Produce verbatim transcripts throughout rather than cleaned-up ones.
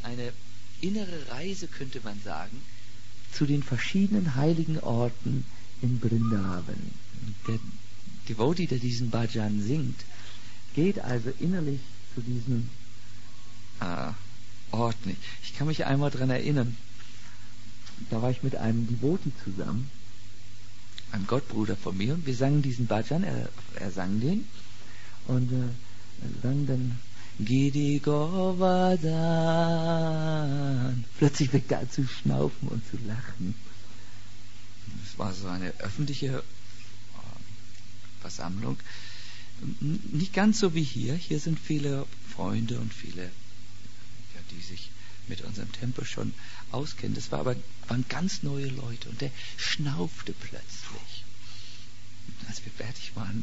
eine innere Reise, könnte man sagen, zu den verschiedenen heiligen Orten in Vrindavan. Der Devotee, der diesen Bhajan singt, geht also innerlich zu diesen äh, Orten. Ich kann mich einmal daran erinnern, da war ich mit einem Devotee zusammen, einem Gottbruder von mir, und wir sangen diesen Bhajan, er, er sang den, und äh, sang dann Giri Govardhan. Plötzlich fängt er an zu schnaufen und zu lachen. Es war so eine öffentliche Versammlung. Nicht ganz so wie hier. Hier sind viele Freunde und viele, ja, die sich mit unserem Tempel schon auskennen. Das war aber, waren ganz neue Leute, und der schnaufte plötzlich. Als wir fertig waren,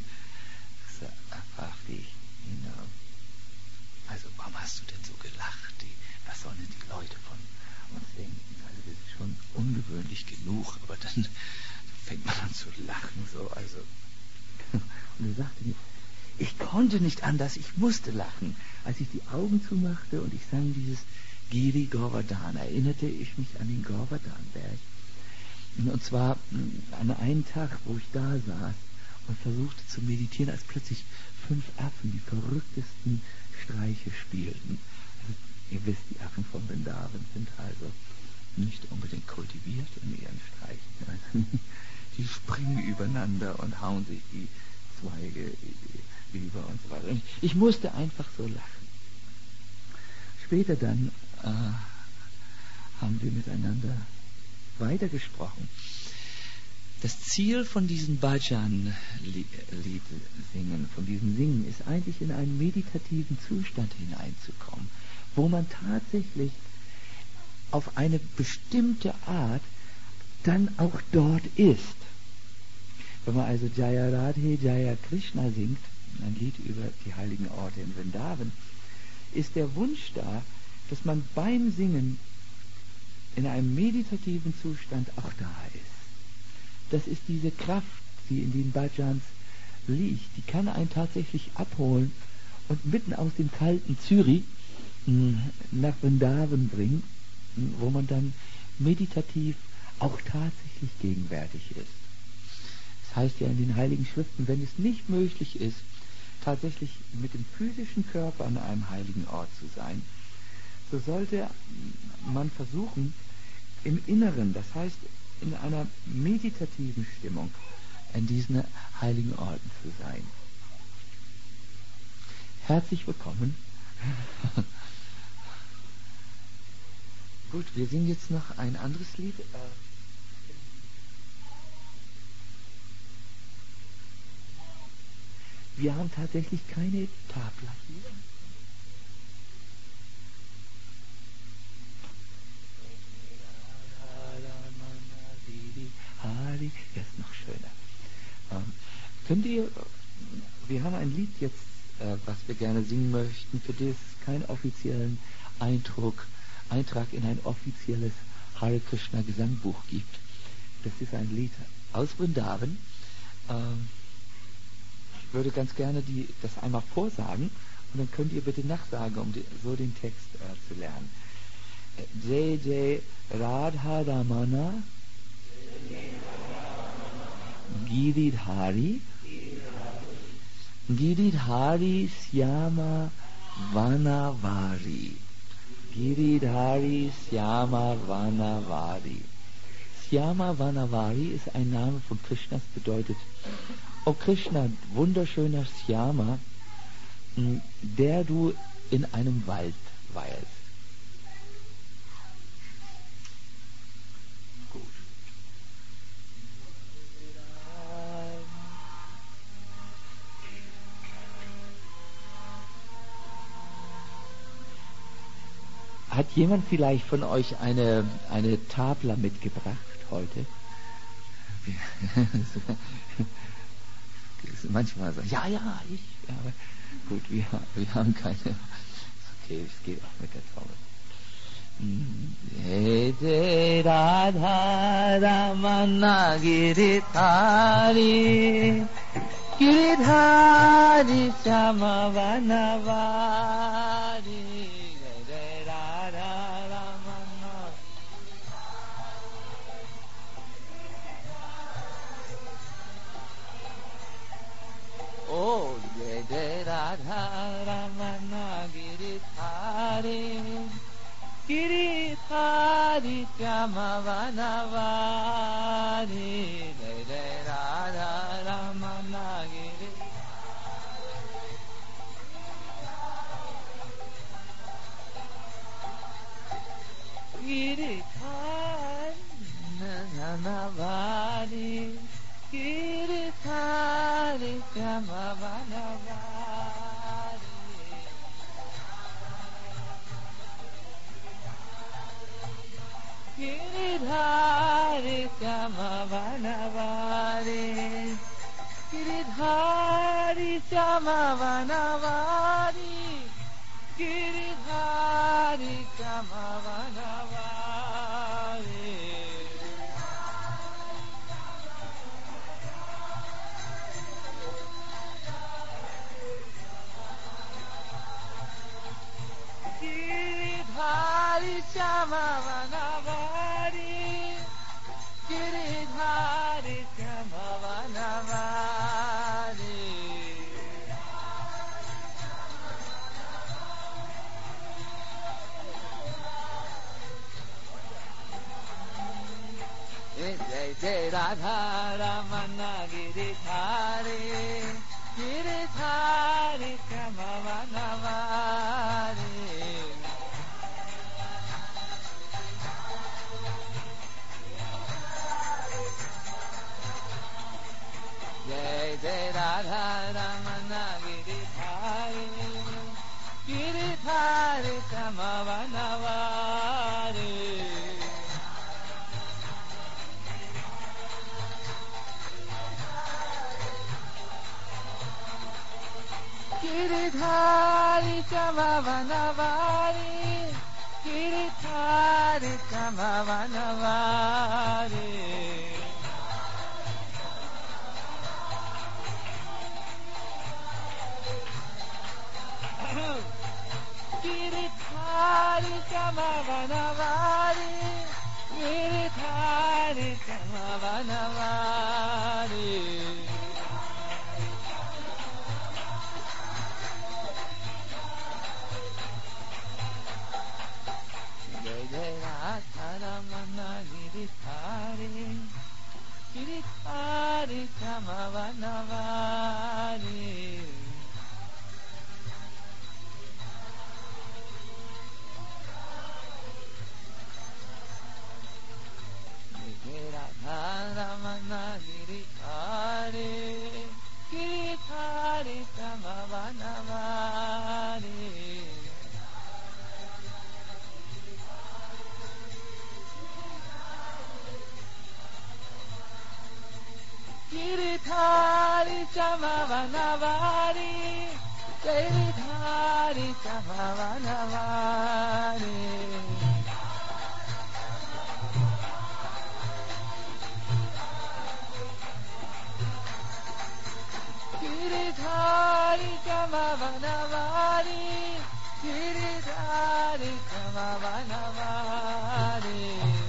fragte ich ihn, also warum hast du denn so gelacht? Die, was sollen denn die Leute von uns denken? Also das ist schon ungewöhnlich genug, aber dann fängt man an zu lachen, so, also. Und er sagte mir, ich konnte nicht anders, ich musste lachen. Als ich die Augen zumachte und ich sang dieses Giri Govardhan, erinnerte ich mich an den Govardhan-Berg. Und zwar an einen Tag, wo ich da saß und versuchte zu meditieren, als plötzlich fünf Affen die verrücktesten Streiche spielten. Also, ihr wisst, die Affen von Vrindavan sind also nicht unbedingt kultiviert in ihren Streichen. Also, die springen übereinander und hauen sich die Zweige über und so weiter. Und ich musste einfach so lachen. Später dann äh, haben wir miteinander weitergesprochen. Das Ziel von diesem Bhajan-Lied singen, von diesem Singen, ist eigentlich in einen meditativen Zustand hineinzukommen, wo man tatsächlich auf eine bestimmte Art dann auch dort ist. Wenn man also Jaya Radhe, Jaya Krishna singt, ein Lied über die heiligen Orte in Vrindavan, ist der Wunsch da, dass man beim Singen in einem meditativen Zustand auch da ist. Das ist diese Kraft, die in den Bhajans liegt. Die kann einen tatsächlich abholen und mitten aus dem kalten Zürich nach Vrindavan bringen, wo man dann meditativ auch tatsächlich gegenwärtig ist. Das heißt ja in den Heiligen Schriften, wenn es nicht möglich ist, tatsächlich mit dem physischen Körper an einem heiligen Ort zu sein, so sollte man versuchen, im Inneren, das heißt in einer meditativen Stimmung, in diesen heiligen Orten zu sein. Herzlich willkommen. Gut, wir singen jetzt noch ein anderes Lied. Wir haben tatsächlich keine Tabla hier. Hari, das ist noch schöner. Ähm, könnt ihr, wir haben ein Lied jetzt, äh, was wir gerne singen möchten, für das es keinen offiziellen Eindruck, Eintrag in ein offizielles Hare Krishna Gesangbuch gibt. Das ist ein Lied aus Vrindavan. Ähm, ich würde ganz gerne die, das einmal vorsagen, und dann könnt ihr bitte nachsagen, um die, so den Text äh, zu lernen. Jai Jai Radha Ramana Giridhari Giridhari Syama Vanavari Giridhari Syama Vanavari. Syama Vanavari ist ein Name von Krishnas, bedeutet: O Krishna, wunderschöner Syama, der du in einem Wald weilst. Hat jemand vielleicht von euch eine, eine Tabla mitgebracht heute? Manchmal so, ja, ja, ich. Ja, aber gut, wir, wir haben keine. Okay, es geht auch mit der Taubel. Jai Radha Ramana Giridhari Giridhari Syama Vanavari Radha Giridhari Jamavanavani Jai Jai Radha Ramana Giri Giridhari Jamavanavani Giridhari Jamavanavani Giridhari Jamavanavani Giridhari Jamavanavani Giridhari Jamavanavani Giridhari Jamavanavani Giridhari Jamavanavani Jai Jai Radha Ramana Giridhari Giridhari Jamavanavani Jai Jai Radha Ramana Giridhari Giridhari Jamavanavani Giridhari Jamavanavani Giridhari Jamavanavani Giridhari Jamavanavani Giridhari Jamavanavani Jai Jai Radha Ramana Giridhari Giridhari Jamavanavani Ramana Giridhari Giridhari Jamavanavani Giridhari Jamavanavani Giridhari Jamavanavani Giridhari Jamavanavani Giridhari Jamavanavani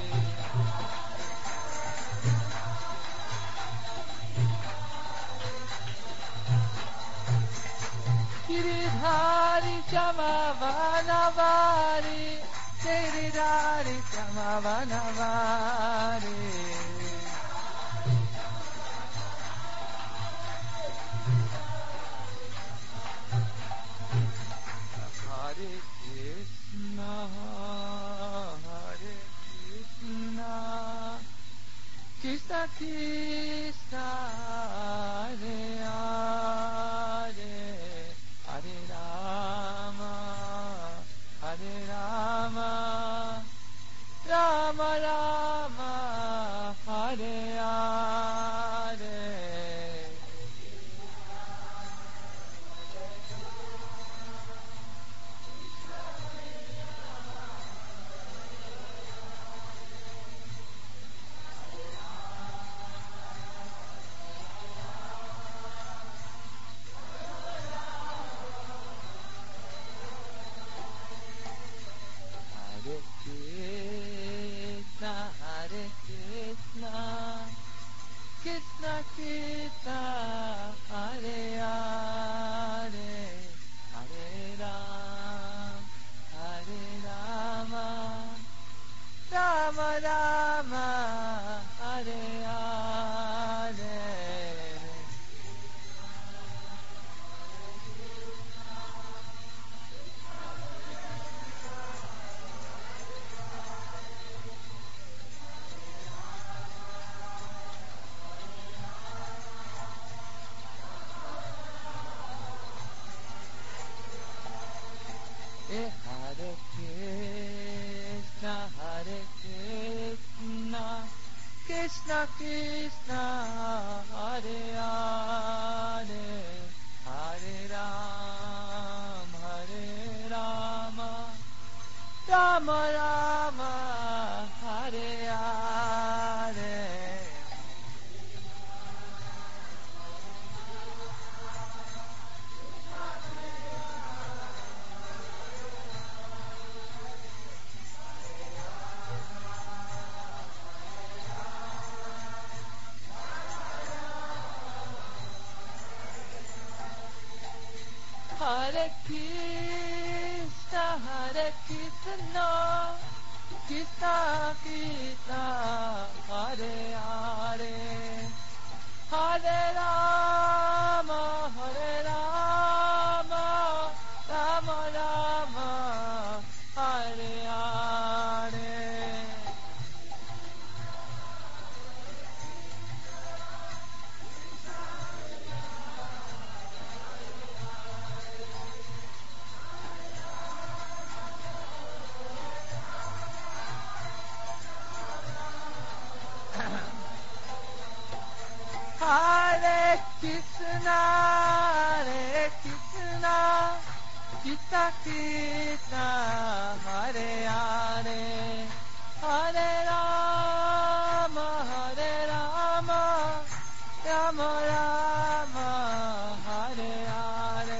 Giridhari Jamavanavani Giridhari Jamavanavani Hare Krishna, Hare Krishna, Krishna Krishna, Hare Hare, Hare Rama, Hare Rama, Rama Rama, Hare Hare. Hare Krishna, Hare Krishna, Krishna Krishna, Hare Hare, Hare Ram, Hare Rama, Rama Rama, Hare Hare. Hare Krishna, Hare Krishna, Krishna Krishna, Hare Hare, Hare Rama, Hare Rama, Rama Rama, Hare Hare. Hare Krishna, Hare Krishna, Krishna Krishna, Hare Hare, Hare Rama, Hare Rama, Rama Rama, Hare Hare.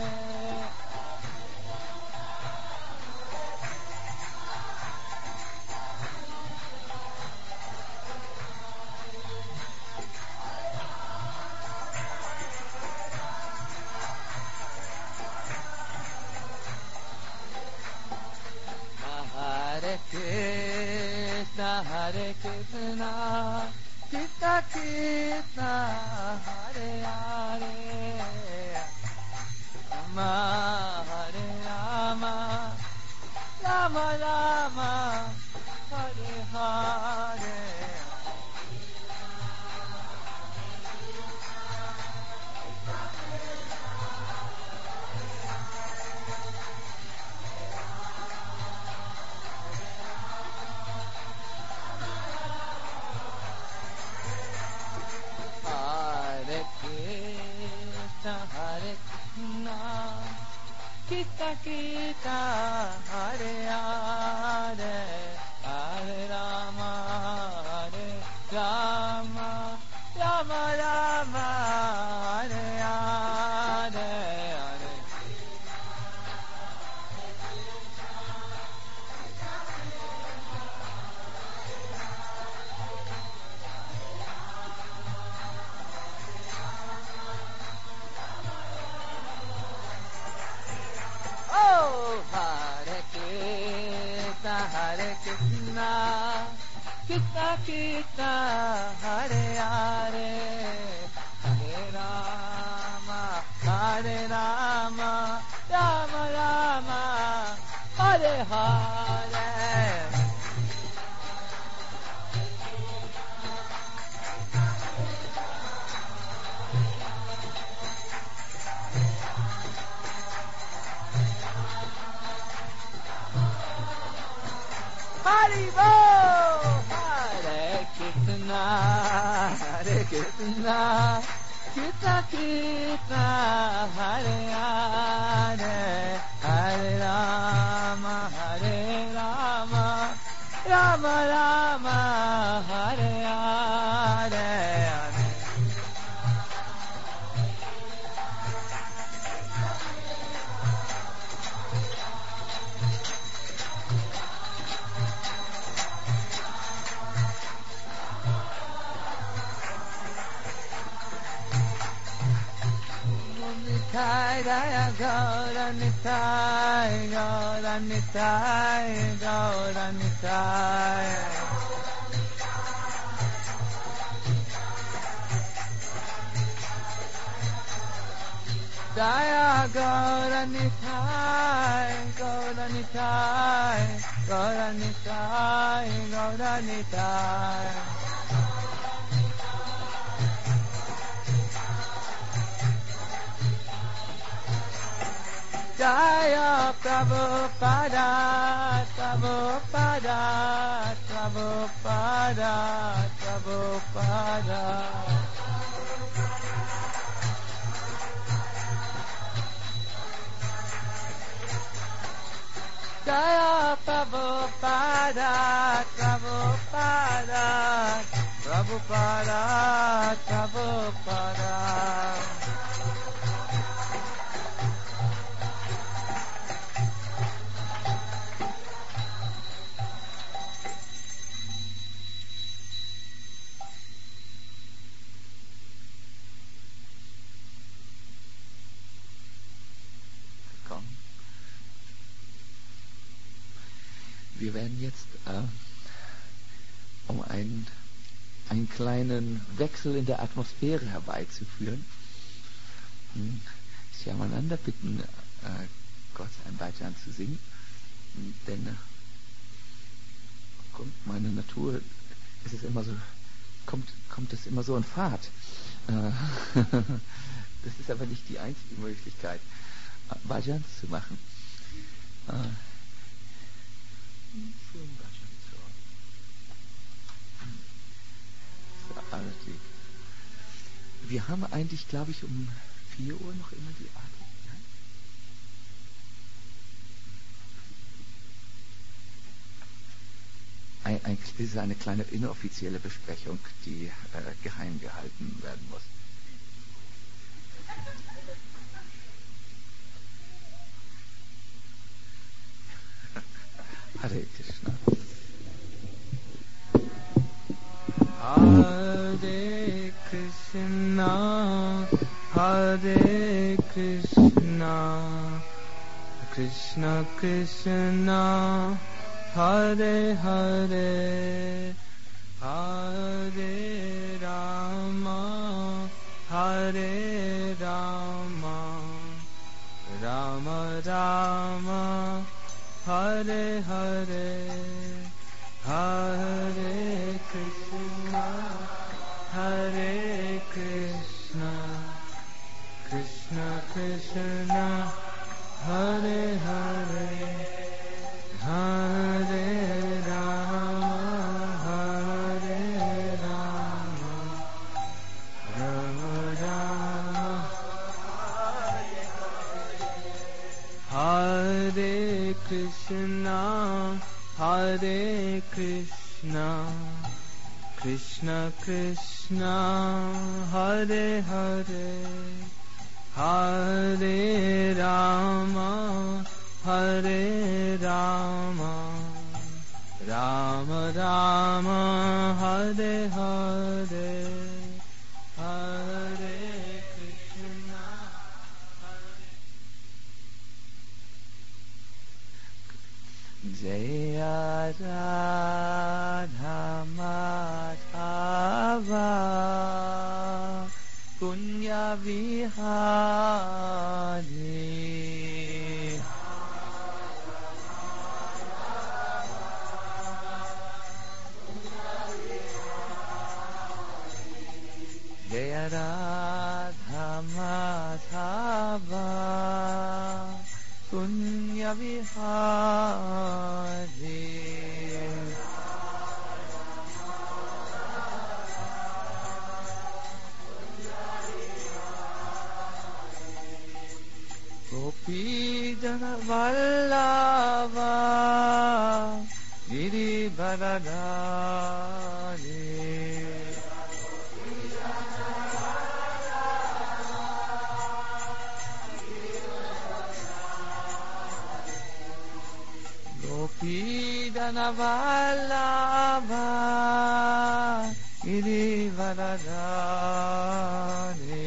Hare Krishna, Hare Krishna, Krishna Krishna, Hare Hare, Rama, Hare Rama, Rama Rama, Hare Hare. Hare Krishna, Hare Krishna, Krishna Krishna, Hare Hare, Hare Rama, Hare Rama, Rama Rama, Hare Hare, Hare. Oh, Hare Krishna, Hare Krishna, Krishna Krishna, Hare Hare, Hare Rama, Hare Rama, Rama Rama, Hare Hare. Haribo! Hare Krishna, Hare Krishna, Krishna Krishna, Hare Hare, Hare Rama, Hare Rama, Rama Rama, Hare Hare, Hare. Nitai, Jaya Gaura Nitai, Gaura Nitai, Gaura Nitai. Jaya Gaura Nitai, Gaura Nitai, Gaura Nitai, Gaura Nitai. Jaya Prabhupada, Prabhupada, Prabhupada, Prabhupada. Jaya Prabhupada, Prabhupada, Prabhupada, Prabhupada. Wir werden jetzt, äh, um einen, einen kleinen Wechsel in der Atmosphäre herbeizuführen, hm, Shyamananda bitten, äh, Gott ein Bhajan zu singen, hm, denn äh, aufgrund meiner Natur ist es immer so, kommt, kommt es immer so in Fahrt. Äh, das ist aber nicht die einzige Möglichkeit, äh, Bhajans zu machen. Äh, Wir haben eigentlich, glaube ich, um vier Uhr noch immer die Art. Ein, ein, das ist eine kleine inoffizielle Besprechung, die äh, geheim gehalten werden muss. Hare Krishna. Hare Krishna, Hare Krishna, Krishna Krishna, Hare Hare, Hare Rama, Hare Rama, Rama Rama, Hare Hare, Hare Krishna, Hare Krishna, Krishna Krishna, Hare Hare, Hare Rama, Hare Rama, Rama Rama, Hare Krishna, Hare Krishna, Krishna Krishna, Hare Hare, Hare Rama, Hare Rama, Rama Rama, Hare Hare, Hare Krishna, Hare Jaya Radha Madhava Punya Vihari Jaya Radha Madhava Punya Vihari Gopi Jana Vallava Girivardhari Gopi Jana Vallava Girivardhari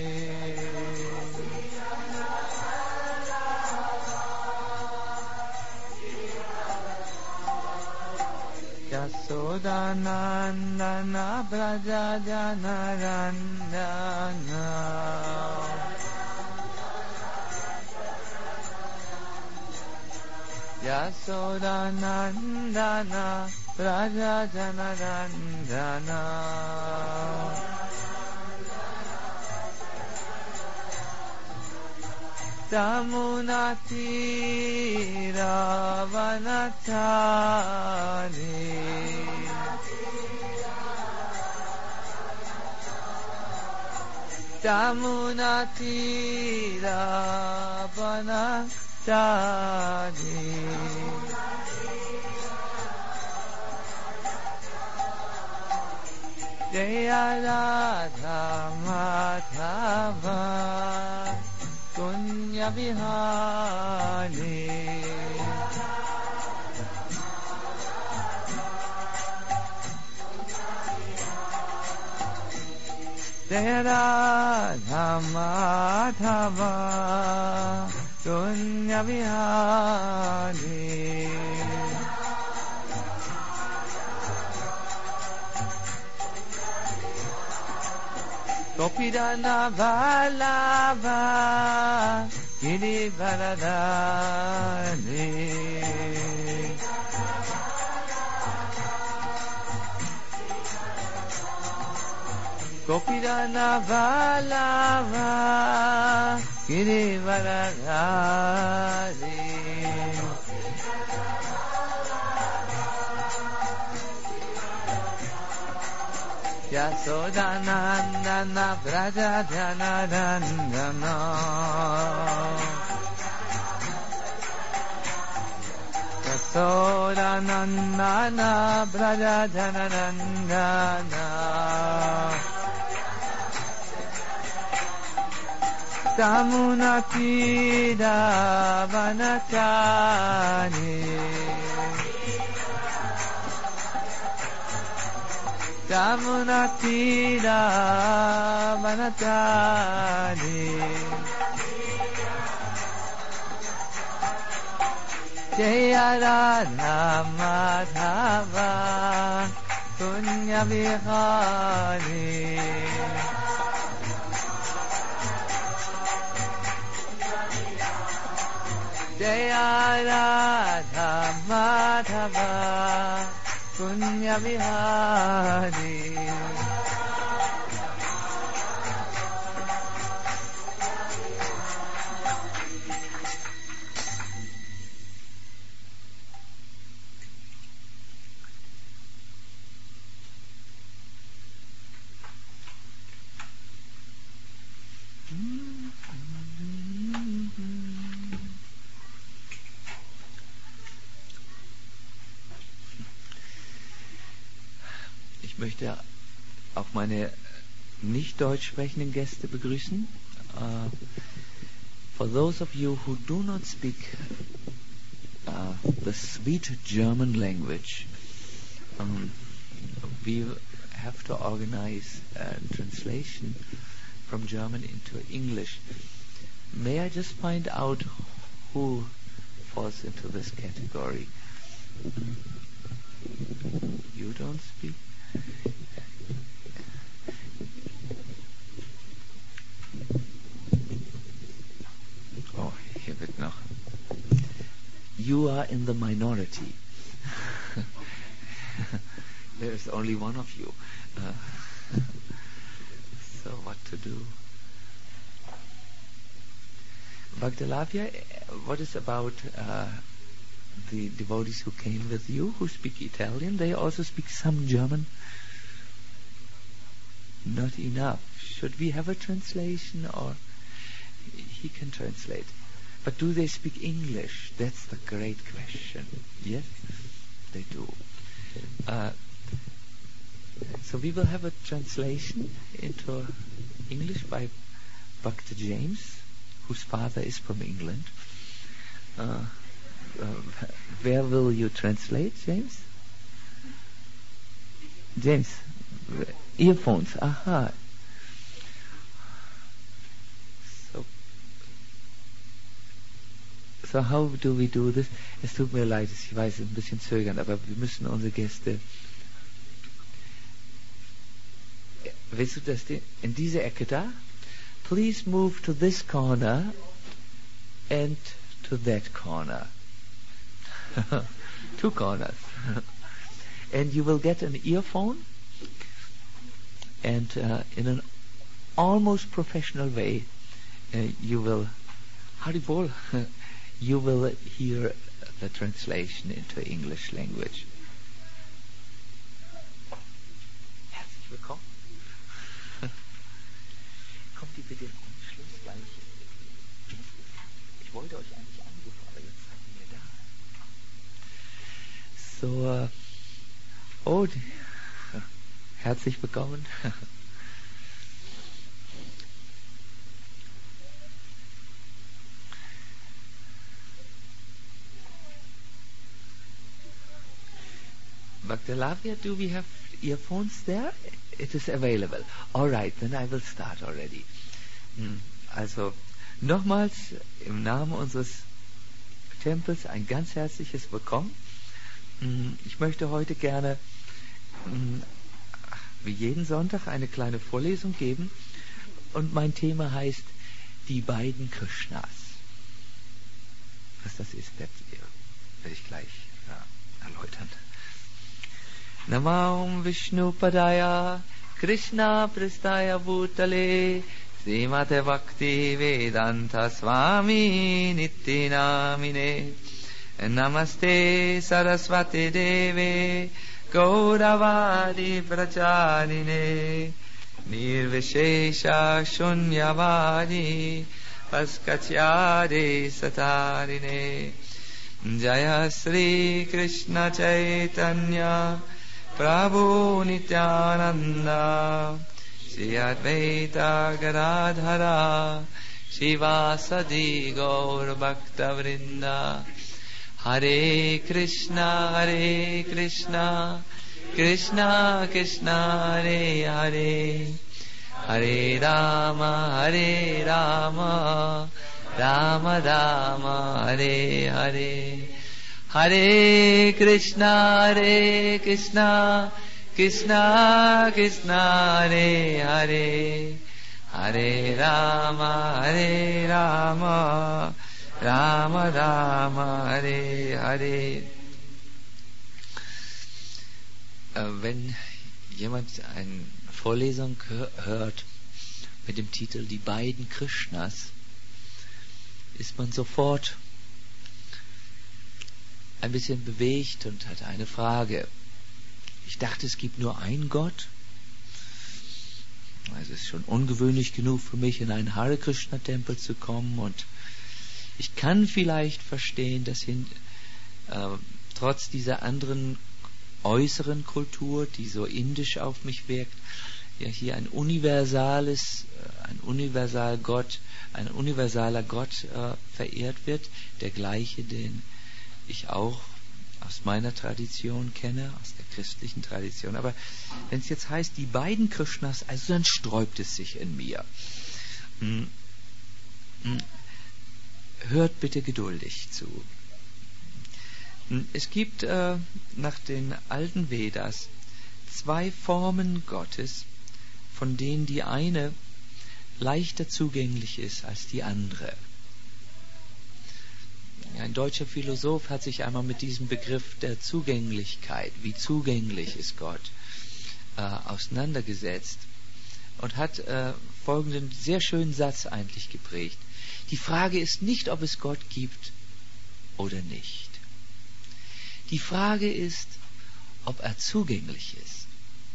Yasodanandana Braja Janarandana Yasodanandana Braja Janarandana Tamunatira vanatani Tamunatira vanatani Jaya Radha Madhava Punya Vihani Jaya Radha Madhava Punya Vihani Gopidana Vallabha Girivaradhani Gopidana Vallabha Girivaradhani Yasodanandana Vrajajanadandana Yasodanandana Vrajajanadandana Tamunatida Vanatani Tamunatira Vanatani Jaya Radha Madhava Punya Vihani Jaya Radha Madhava Punya Vihari Ich möchte auch meine nicht deutsch sprechenden Gäste begrüßen. Uh, for those of you who do not speak uh, the sweet German language, um, we have to organize a translation from German into English. May I just find out who falls into this category? You don't speak? Oh, hier wird noch. You are in the minority. There is only one of you. Uh, so what to do? Bhaktalavya, what is about uh, the devotees who came with you, who speak Italian? They also speak some German? Not enough. Should we have a translation, or he can translate? But do they speak English? That's the great question. Yes, they do. Uh, so we will have a translation into English by Bhakta James, whose father is from England. Uh, uh, where will you translate, James? James, earphones. Aha. So, so how do we do this? Es tut mir leid, ich weiß, es ist ein bisschen zögernd, aber wir müssen unsere Gäste. Willst du das in diese Ecke da? Please move to this corner and to that corner. Two corners. And you will get an earphone, and uh, in an almost professional way uh, you will Haribol, you will hear the translation into English language. Herzlich willkommen. Kommt ihr bitte im Anschluss gleich? Ich wollte euch eigentlich anrufen, aber jetzt seid ihr da. So, uh, oh, die, herzlich willkommen. Bhaktalavya, do we have earphones there? It is available. All right, then I will start already. Also, nochmals im Namen unseres Tempels ein ganz herzliches Willkommen. Ich möchte heute gerne, wie jeden Sonntag, eine kleine Vorlesung geben. Und mein Thema heißt die beiden Krishnas. Was das ist, werde ich gleich ja, erläutern. Namam Vishnu Padaya Krishna Pristaya Bhutale Srimate Bhakti Vedanta Swami Nittinamine Namaste Saraswati Deve Gauravadi Pracharine Nirvishesha Shunyavadi Paskatyade Satarine Jaya Sri Krishna Chaitanya Prabhu Nityananda Shri Advaita Gadadhara Shivasadi Gaur Bhakta Vrinda Hare Krishna Hare Krishna Krishna Krishna Hare Hare Hare Rama Hare Rama Rama Rama Hare Hare Hare Krishna, Hare Krishna, Krishna Krishna, Hare Hare, Hare Rama, Hare Rama, Rama Rama, Hare Hare. Wenn jemand eine Vorlesung hört mit dem Titel Die beiden Krishnas, ist man sofort ein bisschen bewegt und hat eine Frage. Ich dachte, es gibt nur einen Gott. Es ist schon ungewöhnlich genug für mich, in einen Hare Krishna Tempel zu kommen, und ich kann vielleicht verstehen, dass hin, äh, trotz dieser anderen äußeren Kultur, die so indisch auf mich wirkt, ja hier ein universales, äh, ein universal Gott, ein universaler Gott äh, verehrt wird, der gleiche, den ich auch aus meiner Tradition kenne, aus der christlichen Tradition. Aber wenn es jetzt heißt, die beiden Krishnas, also dann sträubt es sich in mir. Hm. Hm. Hört bitte geduldig zu. Hm. Es gibt äh, nach den alten Vedas zwei Formen Gottes, von denen die eine leichter zugänglich ist als die andere. Ein deutscher Philosoph hat sich einmal mit diesem Begriff der Zugänglichkeit, wie zugänglich ist Gott, äh, auseinandergesetzt und hat äh, folgenden sehr schönen Satz eigentlich geprägt. Die Frage ist nicht, ob es Gott gibt oder nicht. Die Frage ist, ob er zugänglich ist.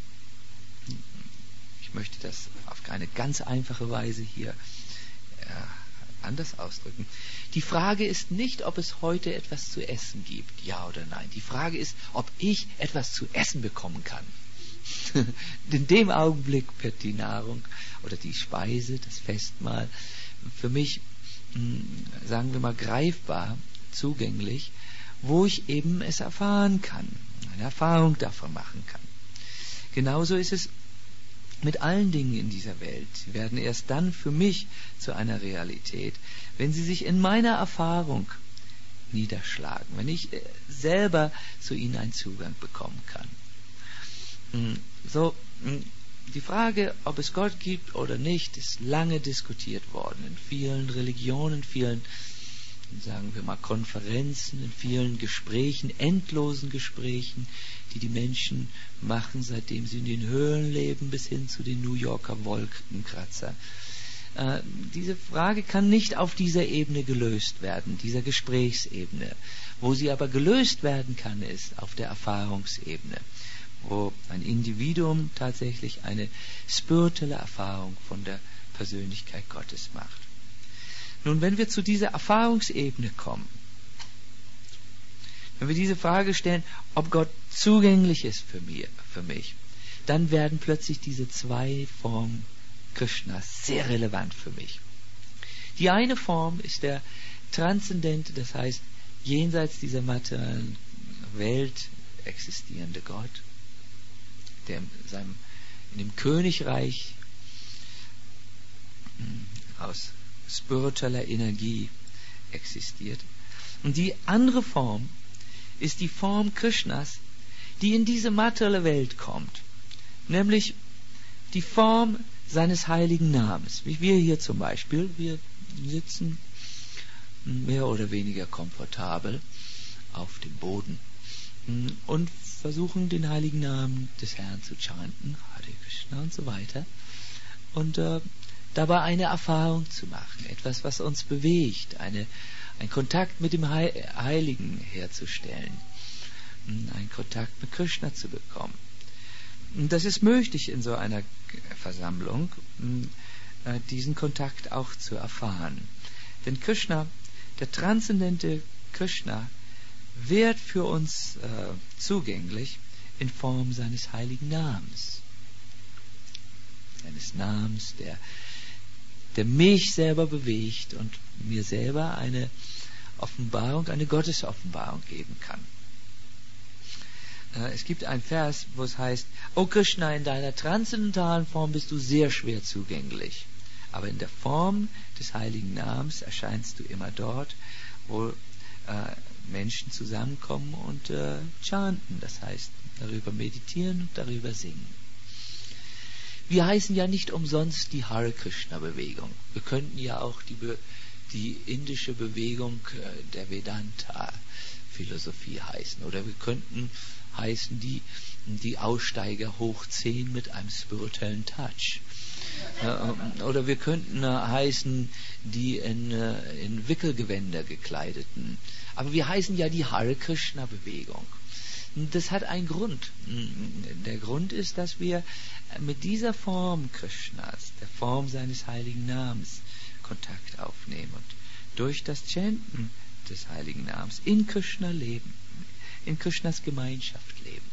Ich möchte das auf eine ganz einfache Weise hier äh, anders ausdrücken. Die Frage ist nicht, ob es heute etwas zu essen gibt, ja oder nein. Die Frage ist, ob ich etwas zu essen bekommen kann. In dem Augenblick wird die Nahrung oder die Speise, das Festmahl, für mich, sagen wir mal, greifbar, zugänglich, wo ich eben es erfahren kann, eine Erfahrung davon machen kann. Genauso ist es mit allen Dingen in dieser Welt. Sie werden erst dann für mich zu einer Realität, wenn sie sich in meiner Erfahrung niederschlagen, wenn ich selber zu ihnen einen Zugang bekommen kann. So, die Frage, ob es Gott gibt oder nicht, ist lange diskutiert worden in vielen Religionen, vielen, sagen wir mal, Konferenzen, in vielen Gesprächen, endlosen Gesprächen, die die Menschen machen, seitdem sie in den Höhlen leben, bis hin zu den New Yorker Wolkenkratzern. Äh, diese Frage kann nicht auf dieser Ebene gelöst werden, dieser Gesprächsebene. Wo sie aber gelöst werden kann, ist auf der Erfahrungsebene, wo ein Individuum tatsächlich eine spirituelle Erfahrung von der Persönlichkeit Gottes macht. Nun, wenn wir zu dieser Erfahrungsebene kommen, wenn wir diese Frage stellen, ob Gott zugänglich ist für, mir, für mich, dann werden plötzlich diese zwei Formen Krishnas sehr relevant für mich. Die eine Form ist der transzendente, das heißt jenseits dieser materiellen Welt existierende Gott, der in, seinem, in dem Königreich aus spiritueller Energie existiert. Und die andere Form ist die Form Krishnas, die in diese materielle Welt kommt, nämlich die Form seines heiligen Namens. Wie wir hier zum Beispiel, wir sitzen mehr oder weniger komfortabel auf dem Boden und versuchen den heiligen Namen des Herrn zu chanten, Hare Krishna und so weiter, und äh, dabei eine Erfahrung zu machen, etwas, was uns bewegt, eine, einen Kontakt mit dem Heiligen herzustellen, einen Kontakt mit Krishna zu bekommen. Und das ist möglich in so einer Versammlung, äh, diesen Kontakt auch zu erfahren. Denn Krishna, der transzendente Krishna, wird für uns äh, zugänglich in Form seines heiligen Namens. Eines Namens, der, der mich selber bewegt und mir selber eine Offenbarung, eine Gottesoffenbarung geben kann. Äh, es gibt einen Vers, wo es heißt, O Krishna, in deiner transzendentalen Form bist du sehr schwer zugänglich. Aber in der Form des heiligen Namens erscheinst du immer dort, wo äh, Menschen zusammenkommen und äh, chanten, das heißt darüber meditieren und darüber singen. Wir heißen ja nicht umsonst die Hare Krishna Bewegung. Wir könnten ja auch die, Be- die indische Bewegung äh, der Vedanta Philosophie heißen, oder wir könnten heißen die, die Aussteiger hoch zehn mit einem spirituellen Touch. Äh, oder wir könnten äh, heißen die in, äh, in Wickelgewänder gekleideten. Aber wir heißen ja die Hare Krishna Bewegung. Das hat einen Grund. Der Grund ist, dass wir mit dieser Form Krishnas, der Form seines heiligen Namens, Kontakt aufnehmen und durch das Chanten des heiligen Namens in Krishna leben, in Krishnas Gemeinschaft leben.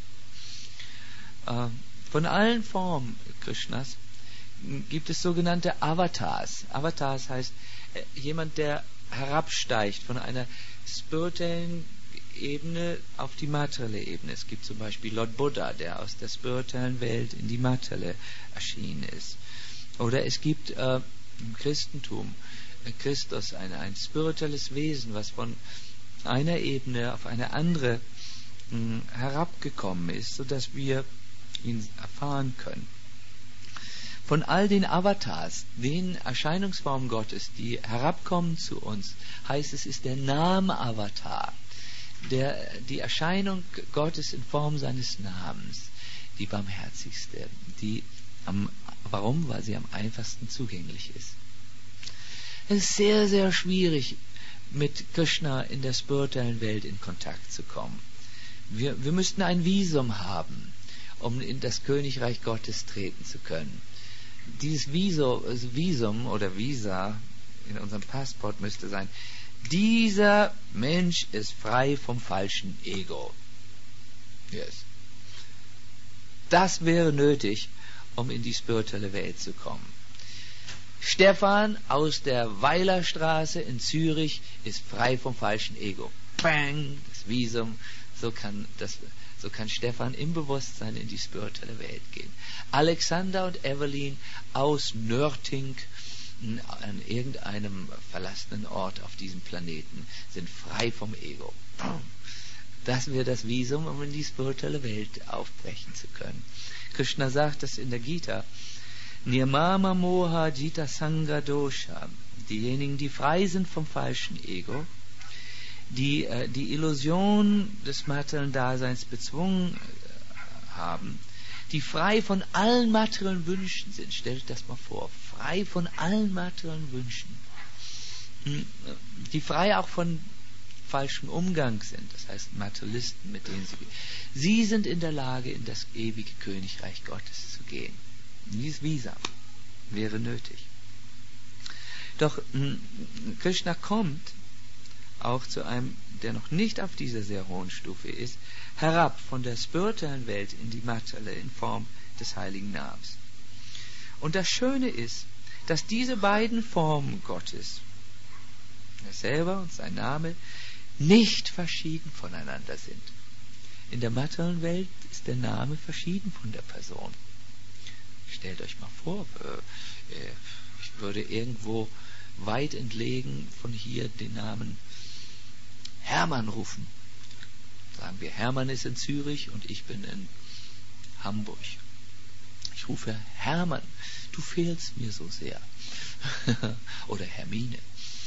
Von allen Formen Krishnas gibt es sogenannte Avatars. Avatars heißt jemand, der herabsteigt von einer spirituellen Ebene auf die materielle Ebene. Es gibt zum Beispiel Lord Buddha, der aus der spirituellen Welt in die materielle erschienen ist. Oder es gibt äh, im Christentum äh, Christus, ein, ein spirituelles Wesen, was von einer Ebene auf eine andere mh, herabgekommen ist, sodass wir ihn erfahren können. Von all den Avatars, den Erscheinungsformen Gottes, die herabkommen zu uns, heißt es, ist der Name-Avatar, der, die Erscheinung Gottes in Form seines Namens, die barmherzigste, die am, warum? Weil sie am einfachsten zugänglich ist. Es ist sehr, sehr schwierig, mit Krishna in der spirituellen Welt in Kontakt zu kommen. Wir, wir müssten ein Visum haben, um in das Königreich Gottes treten zu können. Dieses Visum, Visum oder Visa in unserem Passport müsste sein, dieser Mensch ist frei vom falschen Ego. Yes. Das wäre nötig, um in die spirituelle Welt zu kommen. Stefan aus der Weilerstraße in Zürich ist frei vom falschen Ego. Bang, das Visum, so kann das So kann Stefan im Bewusstsein in die spirituelle Welt gehen. Alexander und Evelyn aus Nörting, an irgendeinem verlassenen Ort auf diesem Planeten, sind frei vom Ego. Das wäre das Visum, um in die spirituelle Welt aufbrechen zu können. Krishna sagt das in der Gita. Nirmama Moha Jita Sangha Dosha. Diejenigen, die frei sind vom falschen Ego, die äh, die Illusion des materiellen Daseins bezwungen äh, haben, die frei von allen materiellen Wünschen sind. Stellt euch das mal vor. frei von allen materiellen Wünschen, die frei auch von falschem Umgang sind, das heißt Materialisten, mit denen sie, sie sind in der Lage, in das ewige Königreich Gottes zu gehen. Dies Visa wäre nötig. Doch Krishna kommt auch zu einem, der noch nicht auf dieser sehr hohen Stufe ist, herab von der spirituellen Welt in die materielle in Form des heiligen Namens. Und das Schöne ist, dass diese beiden Formen Gottes, er selber und sein Name, nicht verschieden voneinander sind. In der materiellen Welt ist der Name verschieden von der Person. Stellt euch mal vor, ich würde irgendwo weit entlegen von hier den Namen Hermann rufen. Sagen wir, Hermann ist in Zürich und ich bin in Hamburg. Ich rufe Hermann, du fehlst mir so sehr. Oder Hermine.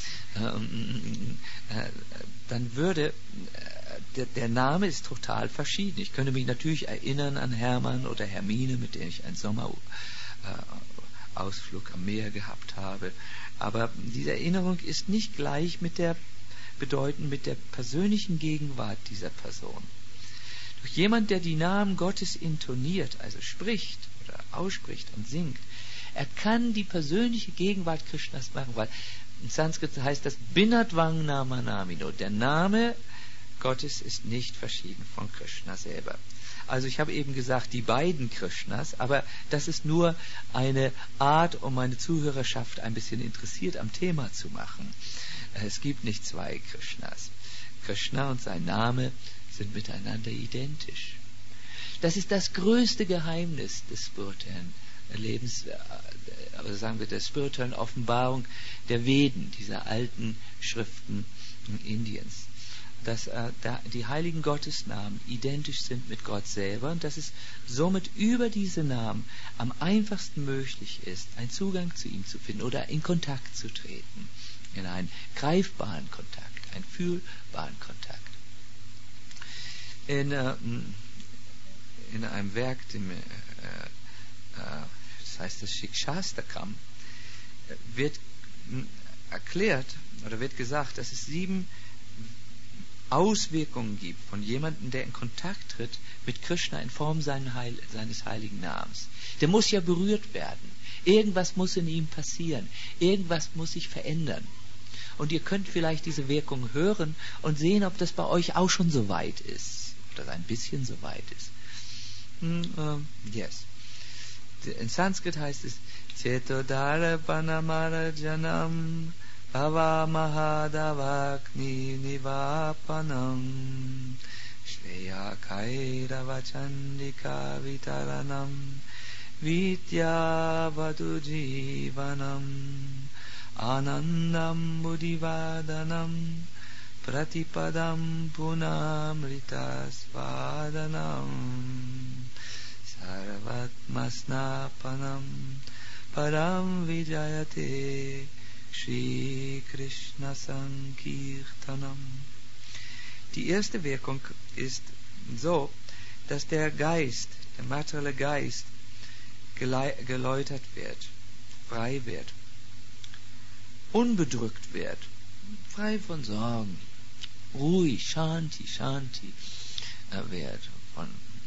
Dann würde, der, der Name ist total verschieden. Ich könnte mich natürlich erinnern an Hermann oder Hermine, mit denen ich einen Sommerausflug am Meer gehabt habe. Aber diese Erinnerung ist nicht gleich mit der, bedeutend mit der persönlichen Gegenwart dieser Person. Doch jemand, der die Namen Gottes intoniert, also spricht oder ausspricht und singt, er kann die persönliche Gegenwart Krishnas machen, weil in Sanskrit heißt das Binadvang Nama Namino. Der Name Gottes ist nicht verschieden von Krishna selber. Also ich habe eben gesagt, die beiden Krishnas, aber das ist nur eine Art, um meine Zuhörerschaft ein bisschen interessiert am Thema zu machen. Es gibt nicht zwei Krishnas. Krishna und sein Name sind miteinander identisch. Das ist das größte Geheimnis des spirituellen Lebens, also sagen wir, der spirituellen Offenbarung der Veden, dieser alten Schriften Indiens. Dass äh, da die heiligen Gottesnamen identisch sind mit Gott selber und dass es somit über diese Namen am einfachsten möglich ist, einen Zugang zu ihm zu finden oder in Kontakt zu treten, in einen greifbaren Kontakt, einen fühlbaren Kontakt. In, äh, in einem Werk, dem, äh, äh, das heißt das Shikshastakam, wird erklärt oder wird gesagt, dass es sieben Auswirkungen gibt von jemandem, der in Kontakt tritt mit Krishna in Form seines, Heil, seines heiligen Namens. Der muss ja berührt werden. Irgendwas muss in ihm passieren. Irgendwas muss sich verändern. Und ihr könnt vielleicht diese Wirkung hören und sehen, ob das bei euch auch schon so weit ist. Oder ein bisschen so weit ist. Hm, uh, yes. In Sanskrit heißt es Cetodara Panamara Janam Bhava Mahadavakni Nivapanam Shreya Kaira Vachandika Vitaranam Vitya Vadu Jivanam Anandam Buddhivadanam Pratipadam Punamritasvadanam Sarvatmasnapanam Param Vijayate Shri Krishna Sankirtanam. Die erste Wirkung ist so, dass der Geist, der materielle Geist, geläutert wird, frei wird, unbedrückt wird, frei von Sorgen, ruhig, Shanti, Shanti wird. Von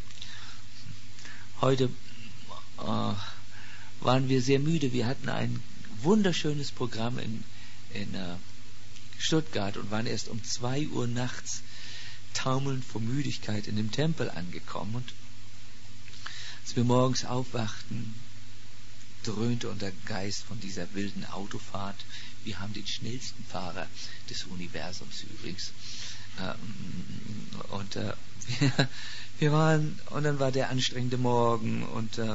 Heute äh, waren wir sehr müde. Wir hatten ein wunderschönes Programm in, in uh, Stuttgart und waren erst um zwei Uhr nachts taumelnd vor Müdigkeit in dem Tempel angekommen. Und als wir morgens aufwachten, dröhnte unser Geist von dieser wilden Autofahrt. Wir haben den schnellsten Fahrer des Universums übrigens. Uh, und uh, wir, wir waren, und dann war der anstrengende Morgen und uh,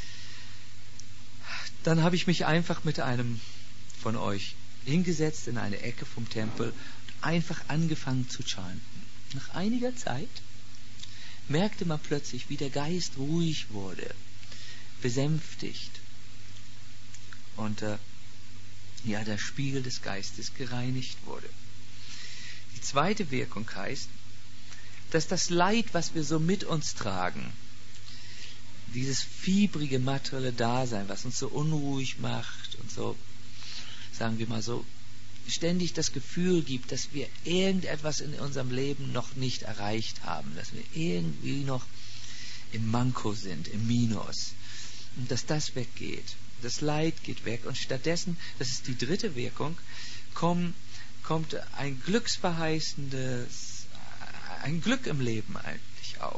dann habe ich mich einfach mit einem von euch hingesetzt in eine Ecke vom Tempel und einfach angefangen zu chanten. Nach einiger Zeit merkte man plötzlich, wie der Geist ruhig wurde, besänftigt und äh, ja, der Spiegel des Geistes gereinigt wurde. Die zweite Wirkung heißt, dass das Leid, was wir so mit uns tragen, dieses fiebrige materielle Dasein, was uns so unruhig macht und so, sagen wir mal so, ständig das Gefühl gibt, dass wir irgendetwas in unserem Leben noch nicht erreicht haben, dass wir irgendwie noch im Manko sind, im Minus. Und dass das weggeht. Das Leid geht weg. Und stattdessen, das ist die dritte Wirkung, kommt, kommt ein glücksverheißendes, ein Glück im Leben eigentlich auf.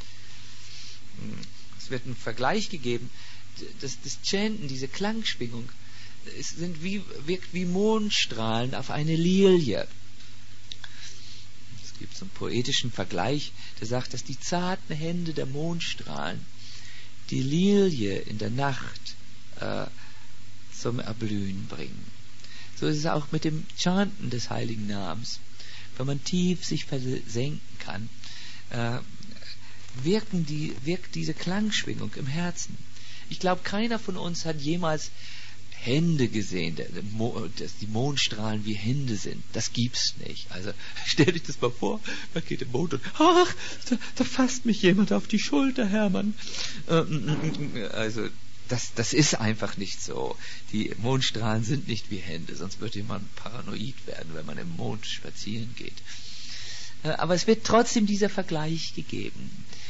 Es wird ein Vergleich gegeben, das, das Chanten, diese Klangschwingung, es sind wie, wirkt wie Mondstrahlen auf eine Lilie. Es gibt so einen poetischen Vergleich, der sagt, dass die zarten Hände der Mondstrahlen die Lilie in der Nacht äh, zum Erblühen bringen. So ist es auch mit dem Chanten des heiligen Namens. Wenn man tief sich versenken kann, äh, wirken die, wirkt diese Klangschwingung im Herzen. Ich glaube, keiner von uns hat jemals Hände gesehen, dass die Mondstrahlen wie Hände sind. Das gibt's nicht. Also stell dich das mal vor, man geht im Mond und ach, da, da fasst mich jemand auf die Schulter, Hermann. Also das, das ist einfach nicht so. Die Mondstrahlen sind nicht wie Hände, sonst würde jemand paranoid werden, wenn man im Mond spazieren geht. Aber es wird trotzdem dieser Vergleich gegeben.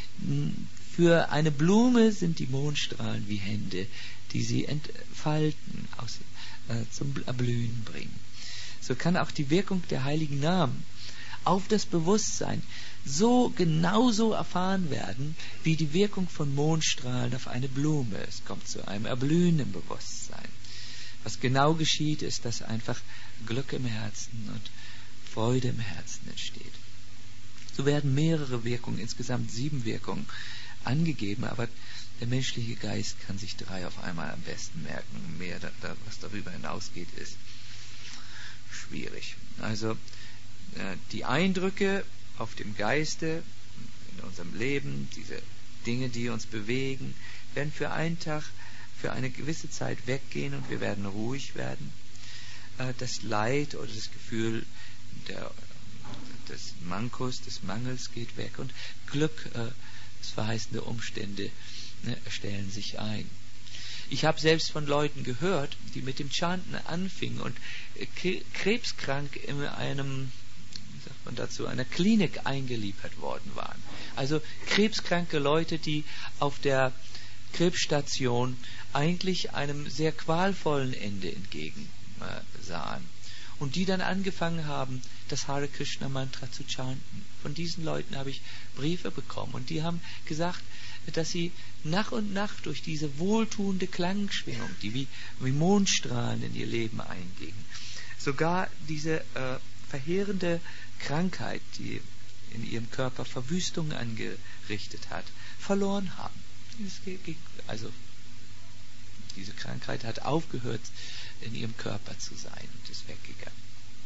Für eine Blume sind die Mondstrahlen wie Hände, die sie entfalten, aus, äh, zum Erblühen bringen. So kann auch die Wirkung der heiligen Namen auf das Bewusstsein so genauso erfahren werden, wie die Wirkung von Mondstrahlen auf eine Blume. Es kommt zu einem Erblühen im Bewusstsein. Was genau geschieht, ist, dass einfach Glück im Herzen und Freude im Herzen entsteht. So werden mehrere Wirkungen, insgesamt sieben Wirkungen, angegeben, aber der menschliche Geist kann sich drei auf einmal am besten merken. Mehr, da, da, was darüber hinausgeht, ist schwierig. Also äh, die Eindrücke auf dem Geiste, in unserem Leben, diese Dinge, die uns bewegen, werden für einen Tag, für eine gewisse Zeit weggehen und wir werden ruhig werden. Äh, das Leid oder das Gefühl der, des Mankos, des Mangels geht weg und Glück, äh, das verheißende Umstände ne, stellen sich ein. Ich habe selbst von Leuten gehört, die mit dem Chanten anfingen und äh, krebskrank in einem, wie sagt man dazu, einer Klinik eingeliefert worden waren. Also krebskranke Leute, die auf der Krebsstation eigentlich einem sehr qualvollen Ende entgegen äh, sahen. Und die dann angefangen haben, das Hare Krishna Mantra zu chanten. Von diesen Leuten habe ich Briefe bekommen. Und die haben gesagt, dass sie nach und nach durch diese wohltuende Klangschwingung, die wie, wie Mondstrahlen in ihr Leben einging, sogar diese äh, verheerende Krankheit, die in ihrem Körper Verwüstung angerichtet hat, verloren haben. Also diese Krankheit hat aufgehört, in ihrem Körper zu sein und ist weggegangen.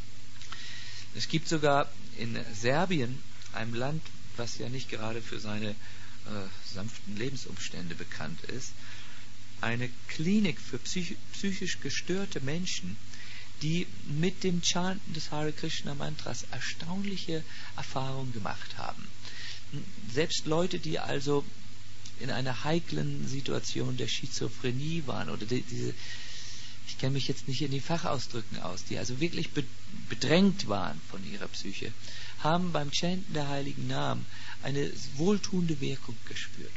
Es gibt sogar in Serbien, einem Land, was ja nicht gerade für seine äh, sanften Lebensumstände bekannt ist, eine Klinik für psych- psychisch gestörte Menschen, die mit dem Chanten des Hare Krishna Mantras erstaunliche Erfahrungen gemacht haben. Selbst Leute, die also in einer heiklen Situation der Schizophrenie waren oder die, diese, ich kenne mich jetzt nicht in die Fachausdrücken aus, die also wirklich be- bedrängt waren von ihrer Psyche, haben beim Chanten der heiligen Namen eine wohltuende Wirkung gespürt.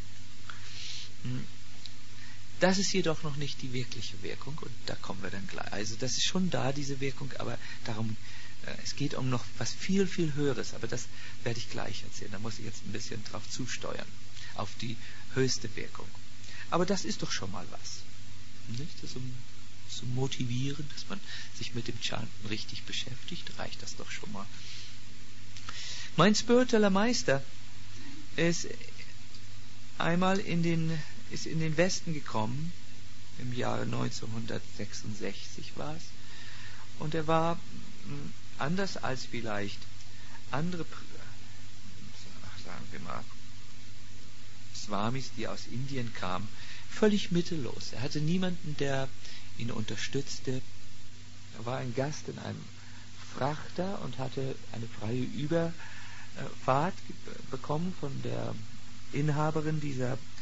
Das ist jedoch noch nicht die wirkliche Wirkung und da kommen wir dann gleich. Also das ist schon da, diese Wirkung, aber darum, äh, es geht um noch was viel, viel Höheres, aber das werde ich gleich erzählen. Da muss ich jetzt ein bisschen drauf zusteuern, auf die höchste Wirkung. Aber das ist doch schon mal was. Nicht? Das um zu motivieren, dass man sich mit dem Chanten richtig beschäftigt, reicht das doch schon mal. Mein spiritueller Meister ist einmal in den, ist in den Westen gekommen, im Jahre neunzehnhundertsechsundsechzig war es, und er war anders als vielleicht andere, sagen wir mal, Swamis, die aus Indien kamen, völlig mittellos. Er hatte niemanden, der ihn unterstützte. Er war ein Gast in einem Frachter und hatte eine freie Überfahrt bekommen von der Inhaberin dieser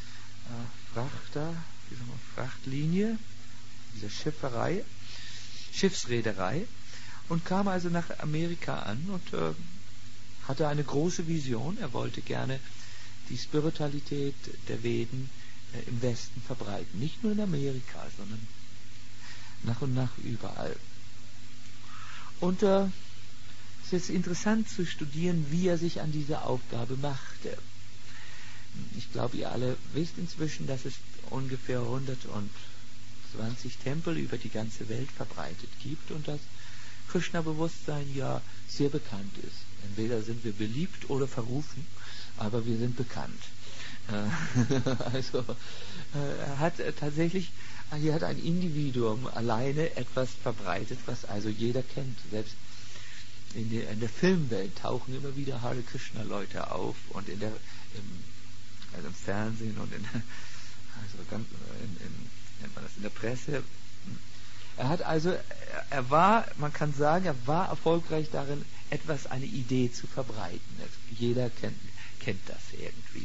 äh, Frachter, wie sagen wir, Frachtlinie, dieser Schifferei, Schiffsreederei, und kam also nach Amerika an und äh, hatte eine große Vision. Er wollte gerne die Spiritualität der Veden äh, im Westen verbreiten. Nicht nur in Amerika, sondern nach und nach überall. Und äh, es ist interessant zu studieren, wie er sich an diese Aufgabe machte. Ich glaube, ihr alle wisst inzwischen, dass es ungefähr hundertzwanzig Tempel über die ganze Welt verbreitet gibt und dass Krishna-Bewusstsein ja sehr bekannt ist. Entweder sind wir beliebt oder verrufen, aber wir sind bekannt. Also er hat tatsächlich, hier hat ein Individuum alleine etwas verbreitet, was also jeder kennt. Selbst in der, in der Filmwelt tauchen immer wieder Hare Krishna Leute auf und in der im, also im Fernsehen und in, also ganz, in, in, nennt man das, in der Presse. Er hat also, er war, man kann sagen, er war erfolgreich darin, etwas, eine Idee zu verbreiten. Jeder kennt, kennt das irgendwie.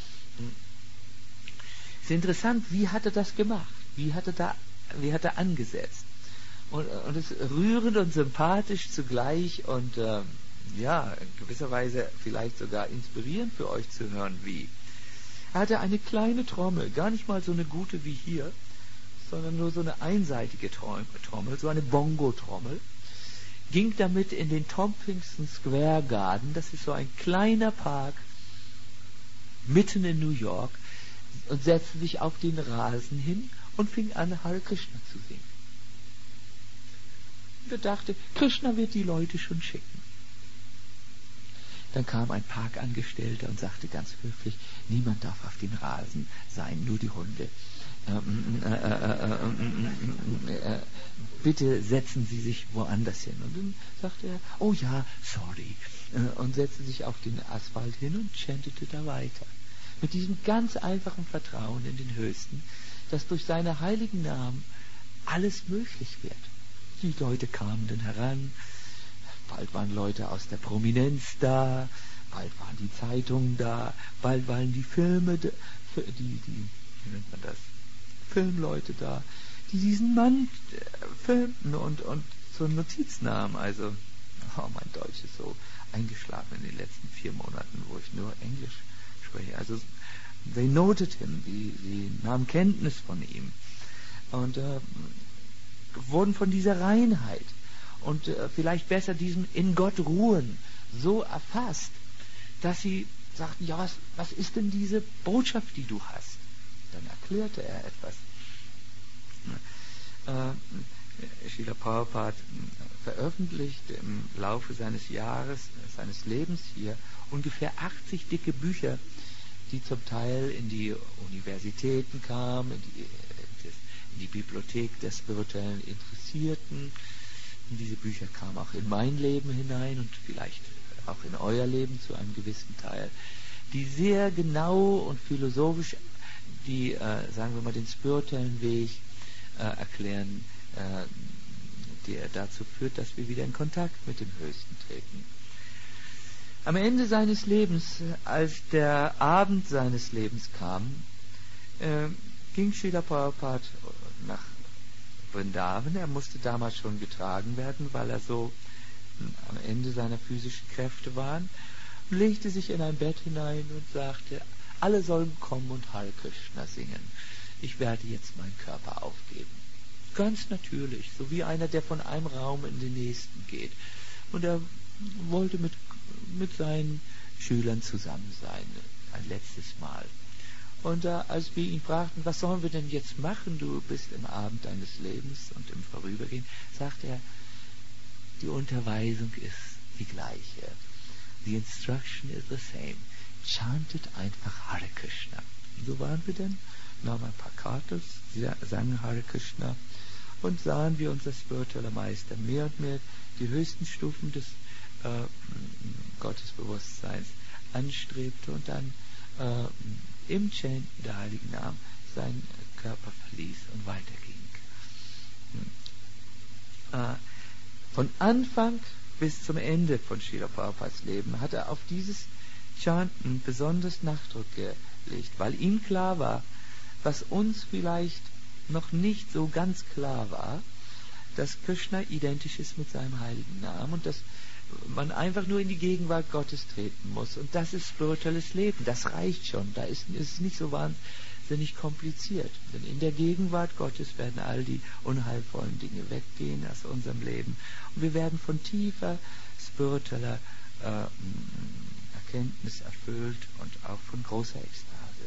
Es ist interessant, wie hat er das gemacht? Wie hat er da, wie hat er angesetzt? Und, und es ist rührend und sympathisch zugleich und ähm, ja, in gewisser Weise vielleicht sogar inspirierend für euch zu hören, wie. Er hatte eine kleine Trommel, gar nicht mal so eine gute wie hier, sondern nur so eine einseitige Trommel, so eine Bongo-Trommel, ging damit in den Tompkins Square Garden, das ist so ein kleiner Park mitten in New York, und setzte sich auf den Rasen hin und fing an, Hare Krishna zu singen. Und er dachte, Krishna wird die Leute schon schicken. Dann kam ein Parkangestellter und sagte ganz höflich, niemand darf auf den Rasen sein, nur die Hunde. Ähm, äh, äh, äh, äh, äh, bitte setzen Sie sich woanders hin. Und dann sagte er, oh ja, sorry, äh, und setzte sich auf den Asphalt hin und chantete da weiter. Mit diesem ganz einfachen Vertrauen in den Höchsten, dass durch seine heiligen Namen alles möglich wird. Die Leute kamen dann heran, bald waren Leute aus der Prominenz da, bald waren die Zeitungen da, bald waren die Filme, die, die, die wie nennt man das, Filmleute da, die diesen Mann äh, filmten und, und zur Notiz nahmen. Also, oh, mein Deutsch ist so eingeschlafen in den letzten vier Monaten, wo ich nur Englisch spreche. Also, they noted him, die, die nahmen Kenntnis von ihm und äh, wurden von dieser Reinheit und äh, vielleicht besser diesem in Gott ruhen so erfasst, dass sie sagten, ja, was, was ist denn diese Botschaft, die du hast? Dann erklärte er etwas. Äh, Srila Prabhupada veröffentlicht im Laufe seines Jahres, seines Lebens hier, ungefähr achtzig dicke Bücher, die zum Teil in die Universitäten kamen, in die, in die Bibliothek der spirituellen Interessierten. Und diese Bücher kamen auch in mein Leben hinein und vielleicht auch in euer Leben zu einem gewissen Teil, die sehr genau und philosophisch die, äh, sagen wir mal, den spirituellen Weg äh, erklären, äh, der dazu führt, dass wir wieder in Kontakt mit dem Höchsten treten. Am Ende seines Lebens, als der Abend seines Lebens kam, äh, ging Srila Prabhupada nach Vrindavan. Er musste damals schon getragen werden, weil er so am Ende seiner physischen Kräfte war, und legte sich in ein Bett hinein und sagte, alle sollen kommen und Hare Krishna singen. Ich werde jetzt meinen Körper aufgeben. Ganz natürlich, so wie einer, der von einem Raum in den nächsten geht. Und er wollte mit, mit seinen Schülern zusammen sein, ein letztes Mal. Und äh, als wir ihn fragten, was sollen wir denn jetzt machen, du bist im Abend deines Lebens und im Vorübergehen, sagte er, die Unterweisung ist die gleiche. The instruction is the same. Chantet einfach Hare Krishna. Und so waren wir dann, nahmen ein paar Kartels, sangen Hare Krishna und sahen, wie unser spiritueller Meister mehr und mehr die höchsten Stufen des äh, Gottesbewusstseins anstrebte und dann äh, im Chanten der Heiligen Namen seinen Körper verließ und weiterging. Hm. Äh, von Anfang bis zum Ende von Srila Prabhupads Leben hat er auf dieses Chanten besonders Nachdruck gelegt, weil ihm klar war, was uns vielleicht noch nicht so ganz klar war, dass Krishna identisch ist mit seinem heiligen Namen und dass man einfach nur in die Gegenwart Gottes treten muss. Und das ist spirituelles Leben. Das reicht schon. Da ist es nicht so wahnsinnig kompliziert. Denn in der Gegenwart Gottes werden all die unheilvollen Dinge weggehen aus unserem Leben. Und wir werden von tiefer spiritueller äh, Erkenntnis erfüllt und auch von großer Ekstase.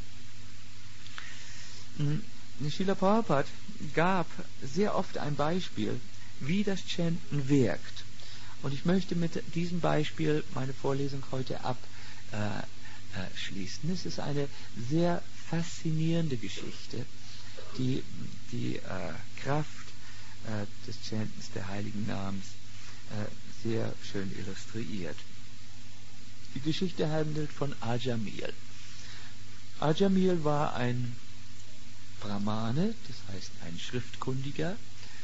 Srila Prabhupada gab sehr oft ein Beispiel, wie das Chanten wirkt. Und ich möchte mit diesem Beispiel meine Vorlesung heute abschließen. Es ist eine sehr faszinierende Geschichte, die die äh, Kraft äh, des Chantens der heiligen Namens äh, sehr schön illustriert. Die Geschichte handelt von Ajamil. Ajamil war ein Brahmane, das heißt ein Schriftkundiger.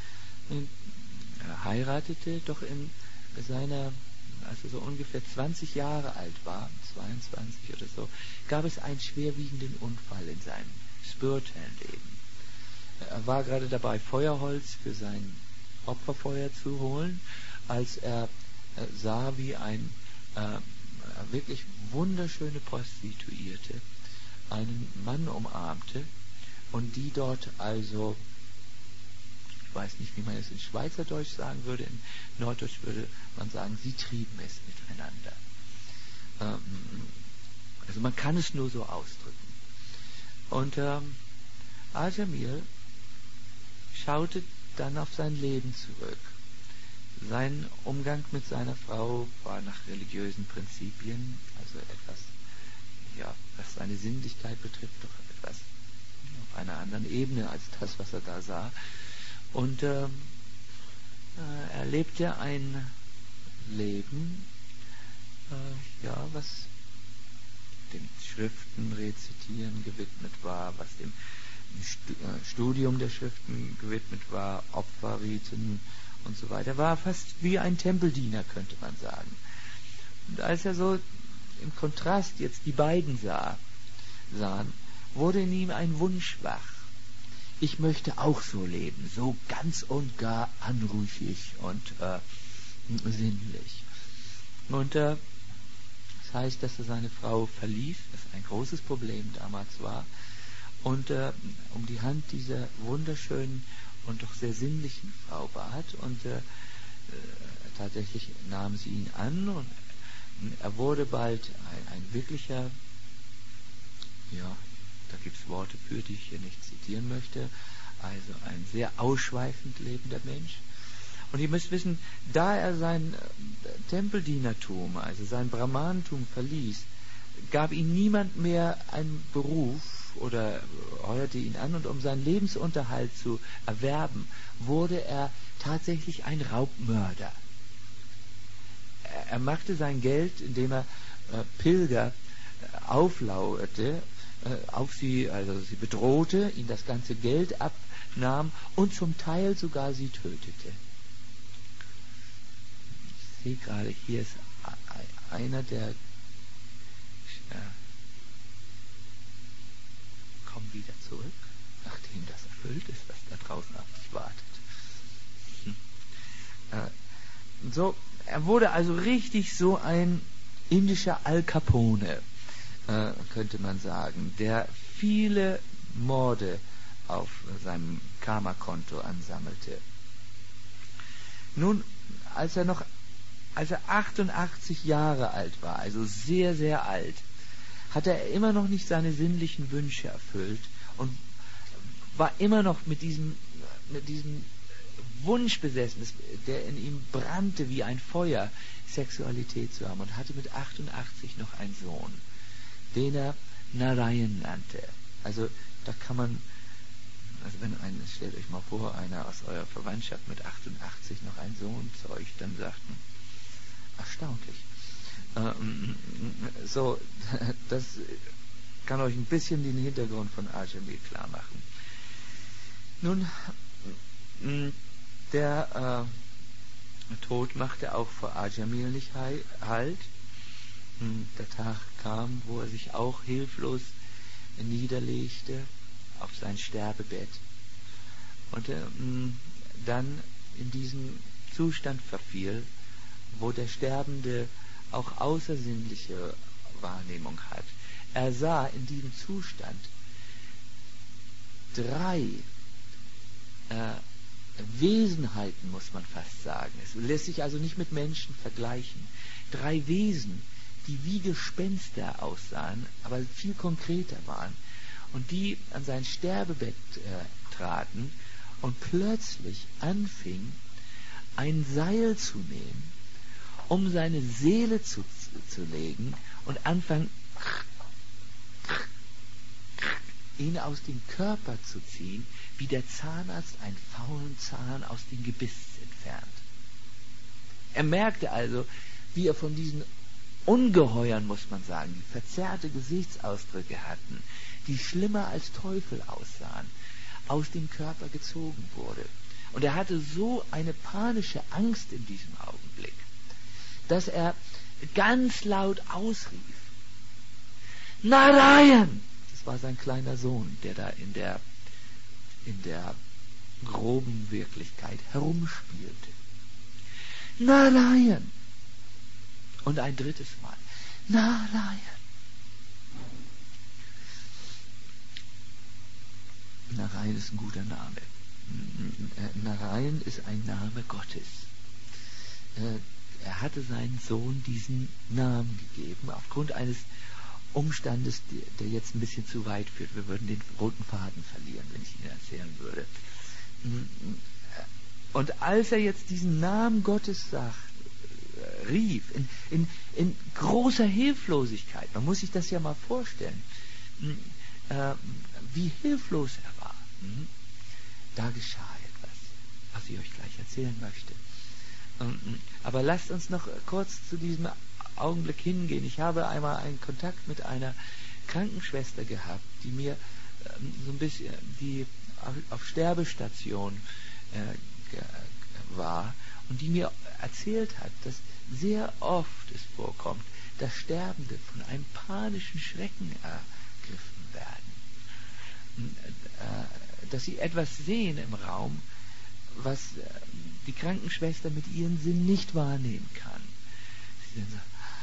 Er heiratete, doch in seiner, als er so ungefähr zwanzig Jahre alt war, zweiundzwanzig oder so, gab es einen schwerwiegenden Unfall in seinem spirituellen Leben. Er war gerade dabei, Feuerholz für sein Opferfeuer zu holen, als er äh, sah, wie ein äh, wirklich wunderschöne Prostituierte einen Mann umarmte und die dort also, ich weiß nicht, wie man es in Schweizerdeutsch sagen würde, in Norddeutsch würde man sagen, sie trieben es miteinander. Ähm, also man kann es nur so ausdrücken. Und ähm, Ajamil schaute dann auf sein Leben zurück. Sein Umgang mit seiner Frau war nach religiösen Prinzipien, also etwas, ja, was seine Sinnlichkeit betrifft, doch etwas auf einer anderen Ebene als das, was er da sah. Und äh, er lebte ein Leben, äh, ja, was dem Schriften rezitieren gewidmet war, was dem Studium der Schriften gewidmet war, Opferriten und so weiter. Er war fast wie ein Tempeldiener, könnte man sagen. Und als er so im Kontrast jetzt die beiden sah, sahen, wurde in ihm ein Wunsch wach. Ich möchte auch so leben, so ganz und gar anrüchig und äh, sinnlich. Und äh, das heißt, dass er seine Frau verließ, was ein großes Problem damals war, und äh, um die Hand dieser wunderschönen und doch sehr sinnlichen Frau bat. Und äh, tatsächlich nahm sie ihn an und er wurde bald ein, ein wirklicher, ja, da gibt es Worte für, die ich hier nicht zitieren möchte, also ein sehr ausschweifend lebender Mensch. Und ihr müsst wissen, da er sein Tempeldienertum, also sein Brahmantum verließ, gab ihm niemand mehr einen Beruf oder heuerte ihn an, und um seinen Lebensunterhalt zu erwerben, wurde er tatsächlich ein Raubmörder. Er, er machte sein Geld, indem er äh, Pilger äh, auflauerte, äh, auf sie, also sie bedrohte, ihnen das ganze Geld abnahm und zum Teil sogar sie tötete. Ich sehe gerade, hier ist einer, der äh, kommt wieder zurück, nachdem das erfüllt ist, was da draußen auf dich wartet. Hm. Äh, so, er wurde also richtig so ein indischer Al Capone, äh, könnte man sagen, der viele Morde auf seinem Karma-Konto ansammelte. Nun, als er noch Als er achtundachtzig Jahre alt war, also sehr, sehr alt, hatte er immer noch nicht seine sinnlichen Wünsche erfüllt und war immer noch mit diesem, mit diesem Wunsch besessen, der in ihm brannte wie ein Feuer, Sexualität zu haben, und hatte mit achtundachtzig noch einen Sohn, den er Narayan nannte. Also da kann man, also wenn ein, stellt euch mal vor, einer aus eurer Verwandtschaft mit achtundachtzig noch einen Sohn zeugt, dann sagt man, erstaunlich. Ähm, so, das kann euch ein bisschen den Hintergrund von Ajamil klar machen. Nun, der äh, Tod machte auch vor Ajamil nicht Halt. Der Tag kam, wo er sich auch hilflos niederlegte auf sein Sterbebett und äh, dann in diesen Zustand verfiel, wo der Sterbende auch außersinnliche Wahrnehmung hat. Er sah in diesem Zustand drei äh, Wesenheiten, muss man fast sagen. Es lässt sich also nicht mit Menschen vergleichen. Drei Wesen, die wie Gespenster aussahen, aber viel konkreter waren und die an sein Sterbebett äh, traten und plötzlich anfingen, ein Seil zu nehmen, um seine Seele zu, zu legen und anfangen, ihn aus dem Körper zu ziehen, wie der Zahnarzt einen faulen Zahn aus dem Gebiss entfernt. Er merkte also, wie er von diesen Ungeheuern, muss man sagen, die verzerrte Gesichtsausdrücke hatten, die schlimmer als Teufel aussahen, aus dem Körper gezogen wurde. Und er hatte so eine panische Angst in diesem Augenblick, dass er ganz laut ausrief: Narayan! Das war sein kleiner Sohn, der da in der, in der groben Wirklichkeit herumspielte. Narayan! Und ein drittes Mal: Narayan! Narayan ist ein guter Name. Narayan ist ein Name Gottes. Er hatte seinen Sohn diesen Namen gegeben, aufgrund eines Umstandes, der jetzt ein bisschen zu weit führt. Wir würden den roten Faden verlieren, wenn ich Ihnen erzählen würde. Und als er jetzt diesen Namen Gottes sagt, rief, in, in, in großer Hilflosigkeit, man muss sich das ja mal vorstellen, äh, wie hilflos er war, da geschah etwas, was ich euch gleich erzählen möchte. Aber lasst uns noch kurz zu diesem Augenblick hingehen. Ich habe einmal einen Kontakt mit einer Krankenschwester gehabt, die mir ähm, so ein bisschen, die auf, auf Sterbestation äh, ge, war und die mir erzählt hat, dass sehr oft es vorkommt, dass Sterbende von einem panischen Schrecken ergriffen werden. Äh, dass sie etwas sehen im Raum, was äh, die Krankenschwester mit ihren Sinnen nicht wahrnehmen kann. Sie dann so,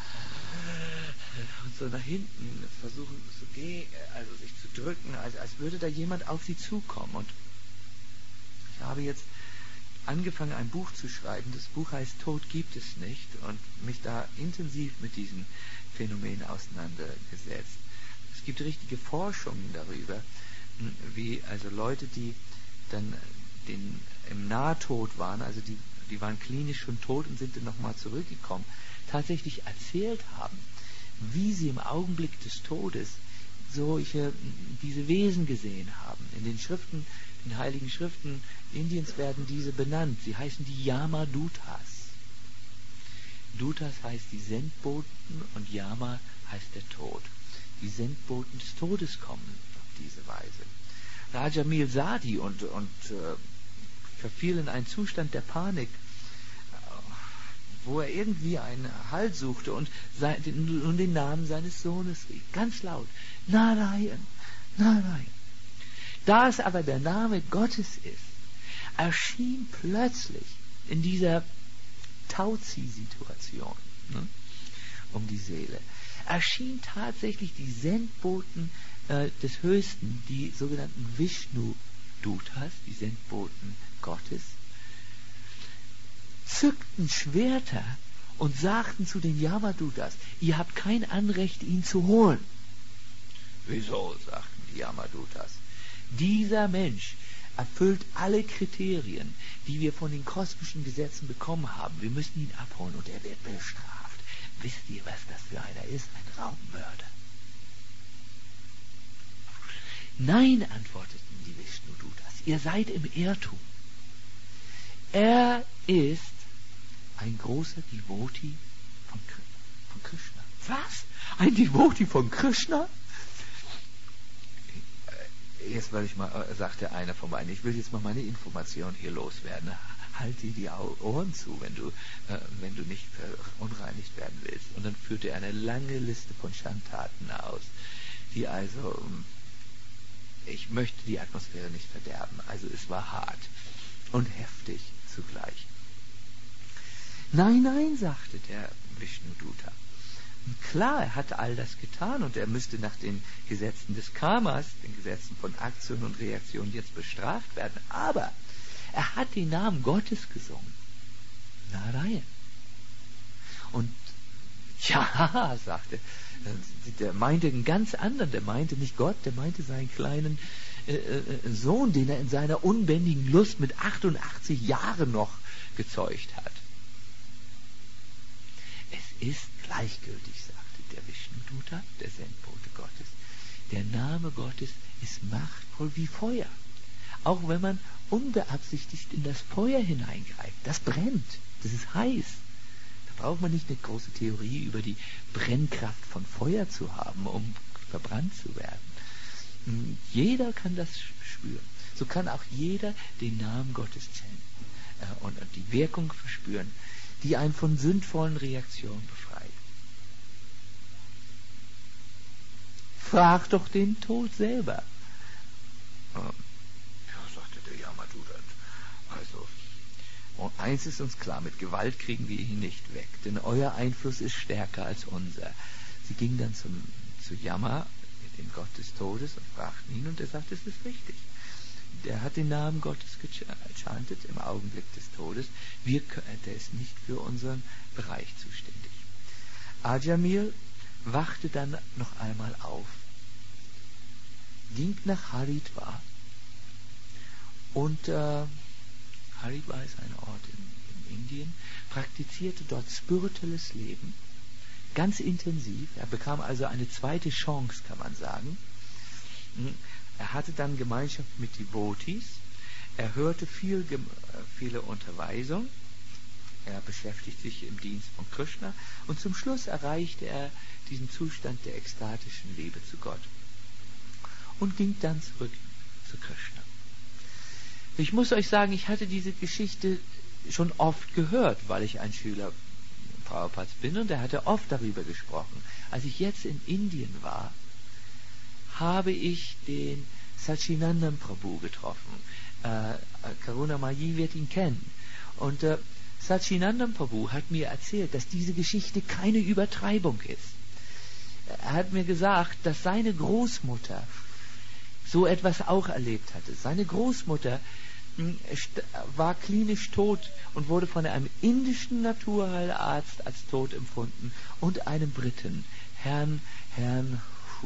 und so nach hinten versuchen zu gehen, also sich zu drücken, als, als würde da jemand auf sie zukommen. Und ich habe jetzt angefangen, ein Buch zu schreiben. Das Buch heißt Tod gibt es nicht und mich da intensiv mit diesen Phänomenen auseinandergesetzt. Es gibt richtige Forschungen darüber, wie also Leute, die dann den, im Nahtod waren, also die, die waren klinisch schon tot und sind dann nochmal zurückgekommen, tatsächlich erzählt haben, wie sie im Augenblick des Todes solche, diese Wesen gesehen haben. In den Schriften, den heiligen Schriften Indiens werden diese benannt. Sie heißen die Yama-Dutas. Dutas heißt die Sendboten und Yama heißt der Tod. Die Sendboten des Todes kommen auf diese Weise. Raja Milsadi und, und äh, verfiel in einen Zustand der Panik, wo er irgendwie einen Halt suchte und sein, den, und den Namen seines Sohnes rief, ganz laut: Narayan, Narayan. Da es aber der Name Gottes ist, erschien plötzlich in dieser Tauzieh-Situation, ne, um die Seele, erschien tatsächlich die Sendboten äh, des Höchsten, die sogenannten Vishnu-Dutas, die Sendboten Gottes, zückten Schwerter und sagten zu den Yamadutas: Ihr habt kein Anrecht, ihn zu holen. Wieso? Sagten die Yamadutas. Dieser Mensch erfüllt alle Kriterien, die wir von den kosmischen Gesetzen bekommen haben. Wir müssen ihn abholen und er wird bestraft. Wisst ihr, was das für einer ist? Ein Raubmörder. Nein, antworteten die Vishnu-Dutas, ihr seid im Irrtum. Er ist ein großer Devotee von, von Krishna. Was? Ein Devotee von Krishna? Jetzt will ich mal, sagte einer von meinen, ich will jetzt mal meine Information hier loswerden. Halt dir die Ohren zu, wenn du, äh, wenn du nicht verunreinigt werden willst. Und dann führte er eine lange Liste von Schandtaten aus, die also ich möchte die Atmosphäre nicht verderben. Also es war hart und heftig zugleich. Nein, nein, sagte der Vishnuduta. Klar, er hat all das getan und er müsste nach den Gesetzen des Karmas, den Gesetzen von Aktion und Reaktion jetzt bestraft werden. Aber er hat den Namen Gottes gesungen. Narayan. Und ja, sagte, der meinte einen ganz anderen, der meinte nicht Gott, der meinte seinen kleinen äh, äh, Sohn, den er in seiner unbändigen Lust mit achtundachtzig Jahren noch gezeugt hat. Es ist gleichgültig, sagte der Vishnuduta, der Zen-Bote Gottes. Der Name Gottes ist machtvoll wie Feuer. Auch wenn man unbeabsichtigt in das Feuer hineingreift. Das brennt, das ist heiß. Da braucht man nicht eine große Theorie über die Brennkraft von Feuer zu haben, um verbrannt zu werden. Jeder kann das spüren. So kann auch jeder den Namen Gottes zählen und die Wirkung verspüren, die einen von sündvollen Reaktionen befreit. Frag doch den Tod selber. Ja, sagte der Yamaduta. Also, und eins ist uns klar, mit Gewalt kriegen wir ihn nicht weg, denn euer Einfluss ist stärker als unser. Sie gingen dann zum, zu Yama, dem Gott des Todes, und fragten ihn, und er sagte, es ist richtig. Der hat den Namen Gottes gechantet im Augenblick des Todes. Wir, der ist nicht für unseren Bereich zuständig. Ajamil wachte dann noch einmal auf, ging nach Haridwar und äh, Haridwar ist ein Ort in, in Indien, praktizierte dort spirituelles Leben, ganz intensiv. Er bekam also eine zweite Chance, kann man sagen. Er hatte dann Gemeinschaft mit Devotees, er hörte viel, viele Unterweisung, er beschäftigt sich im Dienst von Krishna und zum Schluss erreichte er diesen Zustand der ekstatischen Liebe zu Gott und ging dann zurück zu Krishna. Ich muss euch sagen, ich hatte diese Geschichte schon oft gehört, weil ich ein Schüler Prabhupads bin und er hatte oft darüber gesprochen. Als ich jetzt in Indien war, habe ich den Satchidananda Prabhu getroffen. Äh, Karunamayi wird ihn kennen. Und äh, Satchidananda Prabhu hat mir erzählt, dass diese Geschichte keine Übertreibung ist. Er hat mir gesagt, dass seine Großmutter so etwas auch erlebt hatte. Seine Großmutter mh, war klinisch tot und wurde von einem indischen Naturheilarzt als tot empfunden und einem Briten, Herrn, Herrn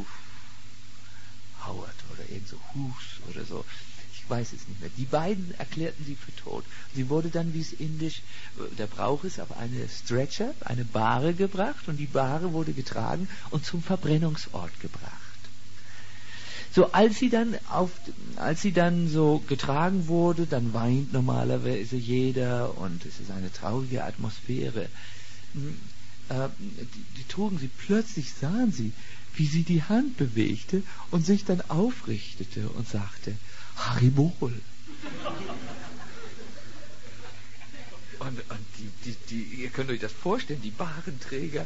Howard oder irgend so Hughes oder so, ich weiß es nicht mehr. Die beiden erklärten sie für tot. Sie wurde dann, wie es indisch der Brauch ist, auf eine Stretcher, eine Bahre gebracht und die Bahre wurde getragen und zum Verbrennungsort gebracht. So, als sie dann auf, als sie dann so getragen wurde, dann weint normalerweise jeder und es ist eine traurige Atmosphäre. Äh, die, die trugen sie, plötzlich sahen sie, wie sie die Hand bewegte und sich dann aufrichtete und sagte, Haribol. Und, und die, die, die, ihr könnt euch das vorstellen, die Barenträger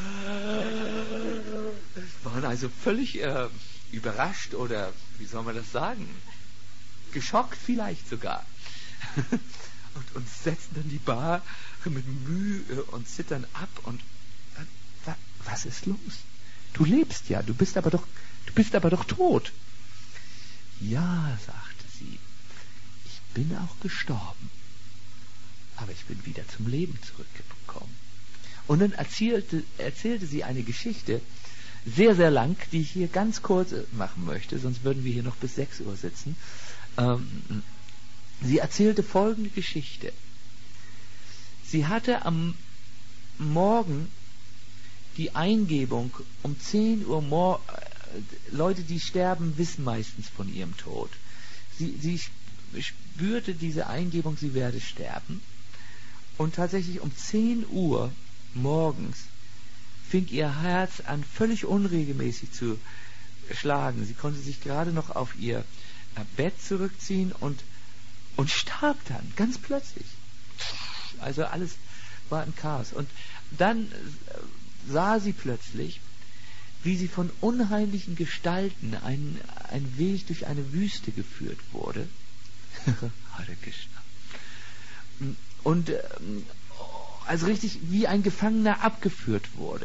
waren also völlig äh, überrascht oder, wie soll man das sagen, geschockt vielleicht sogar. und, und setzten dann die Bahre mit Mühe und Zittern ab und äh, was ist los? Du lebst ja, du bist aber doch, du bist aber doch tot. Ja, sagte sie, ich bin auch gestorben, aber ich bin wieder zum Leben zurückgekommen. Und dann erzählte, erzählte sie eine Geschichte, sehr, sehr lang, die ich hier ganz kurz machen möchte, sonst würden wir hier noch bis sechs Uhr sitzen. Ähm, sie erzählte folgende Geschichte. Sie hatte am Morgen die Eingebung, um zehn Uhr morgens, Leute, die sterben, wissen meistens von ihrem Tod. Sie, sie spürte diese Eingebung, sie werde sterben. Und tatsächlich um zehn Uhr morgens fing ihr Herz an, völlig unregelmäßig zu schlagen. Sie konnte sich gerade noch auf ihr Bett zurückziehen und, und starb dann, ganz plötzlich. Also alles war ein Chaos. Und dann sah sie plötzlich, wie sie von unheimlichen Gestalten ein, ein Weg durch eine Wüste geführt wurde. Hare Krishna. Und ähm, also richtig wie ein Gefangener abgeführt wurde.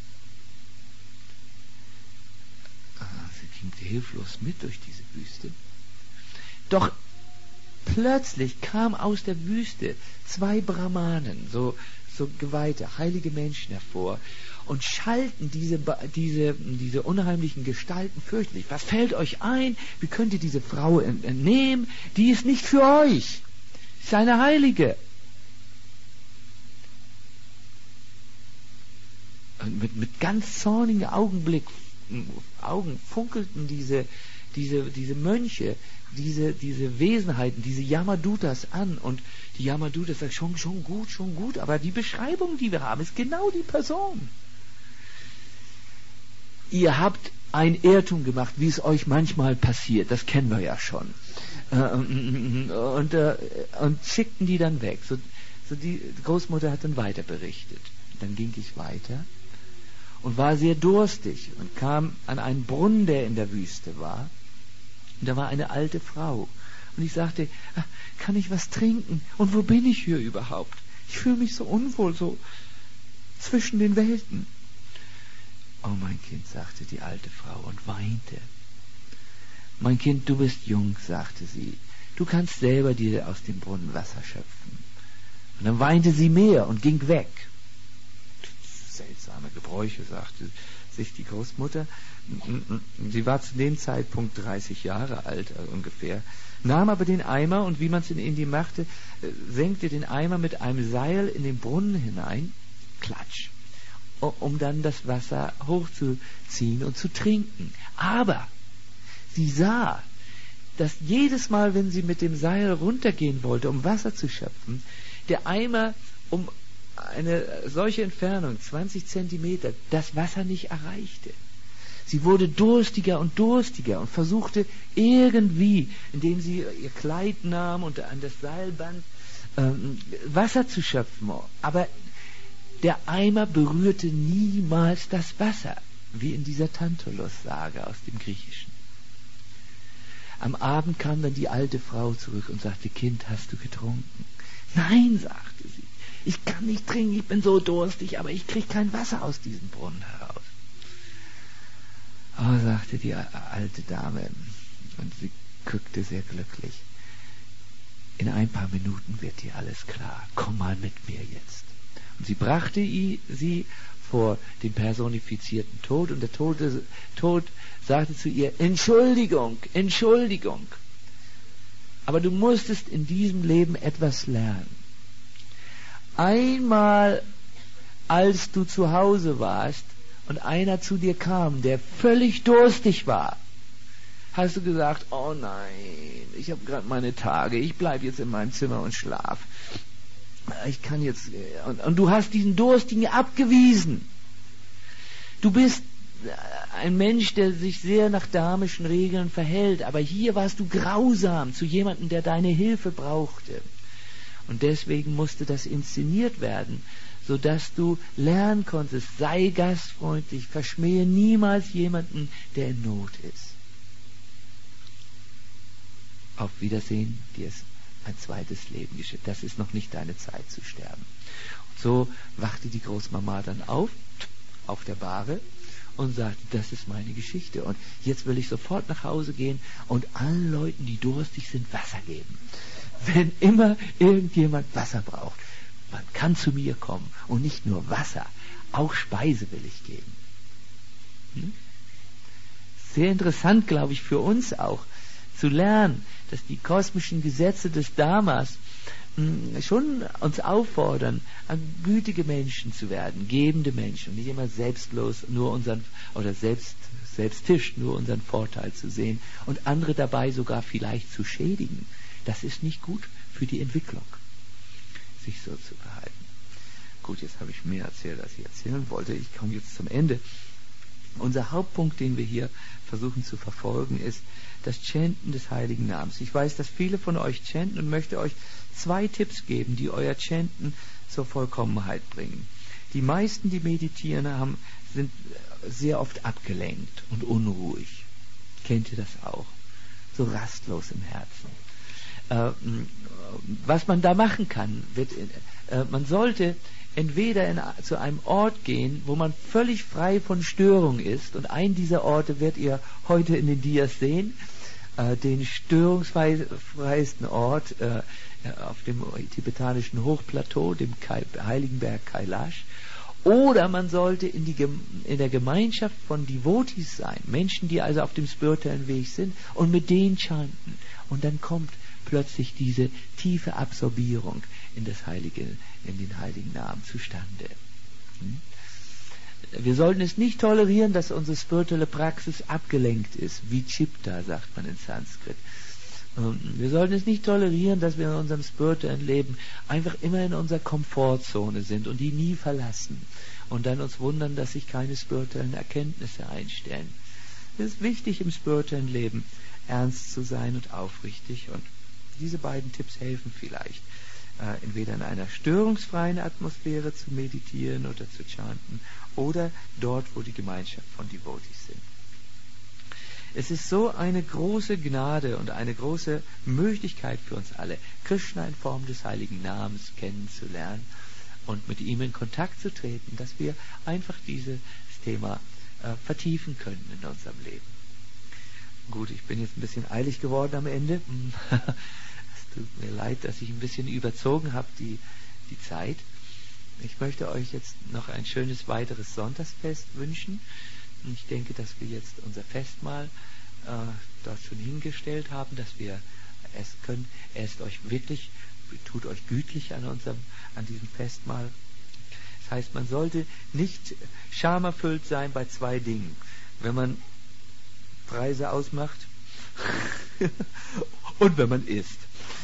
Sie ging hilflos mit durch diese Wüste. Doch plötzlich kam aus der Wüste zwei Brahmanen, so, so geweihte, heilige Menschen hervor und schalten diese, diese, diese unheimlichen Gestalten fürchterlich. Was fällt euch ein? Wie könnt ihr diese Frau entnehmen? Die ist nicht für euch. Sie ist eine Heilige. Und mit, mit ganz zornigen Augenblick, Augen funkelten diese, diese, diese Mönche, diese, diese Wesenheiten, diese Yamadutas an. Und die Yamadutas sagen, schon, schon gut, schon gut, aber die Beschreibung, die wir haben, ist genau die Person. Ihr habt ein Irrtum gemacht, wie es euch manchmal passiert, das kennen wir ja schon. Und, und, und schickten die dann weg. So, so die Großmutter hat dann weiter berichtet. Dann ging ich weiter und war sehr durstig und kam an einen Brunnen, der in der Wüste war. Und da war eine alte Frau. Und ich sagte, kann ich was trinken? Und wo bin ich hier überhaupt? Ich fühle mich so unwohl, so zwischen den Welten. Oh, mein Kind, sagte die alte Frau und weinte. Mein Kind, du bist jung, sagte sie. Du kannst selber dir aus dem Brunnen Wasser schöpfen. Und dann weinte sie mehr und ging weg. Seltsame Gebräuche, sagte sich die Großmutter. Sie war zu dem Zeitpunkt dreißig Jahre alt, also ungefähr, nahm aber den Eimer und wie man es in Indien machte, senkte den Eimer mit einem Seil in den Brunnen hinein, klatsch, um dann das Wasser hochzuziehen und zu trinken. Aber sie sah, dass jedes Mal, wenn sie mit dem Seil runtergehen wollte, um Wasser zu schöpfen, der Eimer um eine solche Entfernung, zwanzig Zentimeter, das Wasser nicht erreichte. Sie wurde durstiger und durstiger und versuchte irgendwie, indem sie ihr Kleid nahm und an das Seil band, ähm, Wasser zu schöpfen. Aber der Eimer berührte niemals das Wasser, wie in dieser Tantalus-Sage aus dem Griechischen. Am Abend kam dann die alte Frau zurück und sagte, Kind, hast du getrunken? Nein, sagte sie. Ich kann nicht trinken, ich bin so durstig, aber ich kriege kein Wasser aus diesem Brunnen heraus. Oh, sagte die alte Dame, und sie guckte sehr glücklich. In ein paar Minuten wird dir alles klar. Komm mal mit mir jetzt. Und sie brachte sie vor den personifizierten Tod, und der Tote, Tod sagte zu ihr, Entschuldigung, Entschuldigung. Aber du musstest in diesem Leben etwas lernen. Einmal, als du zu Hause warst und einer zu dir kam, der völlig durstig war, hast du gesagt, oh nein, ich habe gerade meine Tage, ich bleibe jetzt in meinem Zimmer und schlaf. Ich kann jetzt... Und, und du hast diesen Durstigen abgewiesen. Du bist ein Mensch, der sich sehr nach dhamischen Regeln verhält, aber hier warst du grausam zu jemandem, der deine Hilfe brauchte. Und deswegen musste das inszeniert werden, sodass du lernen konntest, sei gastfreundlich, verschmähe niemals jemanden, der in Not ist. Auf Wiedersehen, dir ist ein zweites Leben geschickt. Das ist noch nicht deine Zeit zu sterben. Und so wachte die Großmama dann auf, auf der Bahre, und sagte, das ist meine Geschichte. Und jetzt will ich sofort nach Hause gehen und allen Leuten, die durstig sind, Wasser geben. Wenn immer irgendjemand Wasser braucht, man kann zu mir kommen. Und nicht nur Wasser, auch Speise will ich geben. Hm? Sehr interessant, glaube ich, für uns auch, zu lernen, dass die kosmischen Gesetze des Dharmas mh, schon uns auffordern, gütige Menschen zu werden, gebende Menschen, und nicht immer selbstlos nur unseren, oder selbst, selbstisch nur unseren Vorteil zu sehen und andere dabei sogar vielleicht zu schädigen. Das ist nicht gut für die Entwicklung, sich so zu verhalten. Gut, jetzt habe ich mehr erzählt, als ich erzählen wollte. Ich komme jetzt zum Ende. Unser Hauptpunkt, den wir hier versuchen zu verfolgen, ist das Chanten des heiligen Namens. Ich weiß, dass viele von euch chanten und möchte euch zwei Tipps geben, die euer Chanten zur Vollkommenheit bringen. Die meisten, die meditieren, haben, sind sehr oft abgelenkt und unruhig. Kennt ihr das auch? So rastlos im Herzen. Äh, was man da machen kann, wird, äh, man sollte entweder in, zu einem Ort gehen, wo man völlig frei von Störung ist, und einen dieser Orte werdet ihr heute in den Dias sehen, äh, den störungsfreiesten Ort äh, auf dem tibetanischen Hochplateau, dem Kai, heiligen Berg Kailash. Oder man sollte in, die, in der Gemeinschaft von Devotees sein, Menschen, die also auf dem spirituellen Weg sind, und mit denen chanten. Und dann kommt plötzlich diese tiefe Absorbierung in das Heilige, in den heiligen Namen zustande. Wir sollten es nicht tolerieren, dass unsere spirituelle Praxis abgelenkt ist, wie Chipta, sagt man in Sanskrit. Wir sollten es nicht tolerieren, dass wir in unserem spirituellen Leben einfach immer in unserer Komfortzone sind und die nie verlassen und dann uns wundern, dass sich keine spirituellen Erkenntnisse einstellen. Es ist wichtig, im spirituellen Leben ernst zu sein und aufrichtig, und diese beiden Tipps helfen vielleicht, äh, entweder in einer störungsfreien Atmosphäre zu meditieren oder zu chanten oder dort, wo die Gemeinschaft von Devotees sind. Es ist so eine große Gnade und eine große Möglichkeit für uns alle, Krishna in Form des heiligen Namens kennenzulernen und mit ihm in Kontakt zu treten, dass wir einfach dieses Thema äh, vertiefen können in unserem Leben. Gut, ich bin jetzt ein bisschen eilig geworden am Ende. Es tut mir leid, dass ich ein bisschen überzogen habe, die, die Zeit. Ich möchte euch jetzt noch ein schönes weiteres Sonntagsfest wünschen. Ich denke, dass wir jetzt unser Festmahl äh, dort schon hingestellt haben, dass wir es können. Esst euch wirklich, tut euch gütlich an unserem, an diesem Festmahl. Das heißt, man sollte nicht schamerfüllt sein bei zwei Dingen. Wenn man Preise ausmacht und wenn man isst.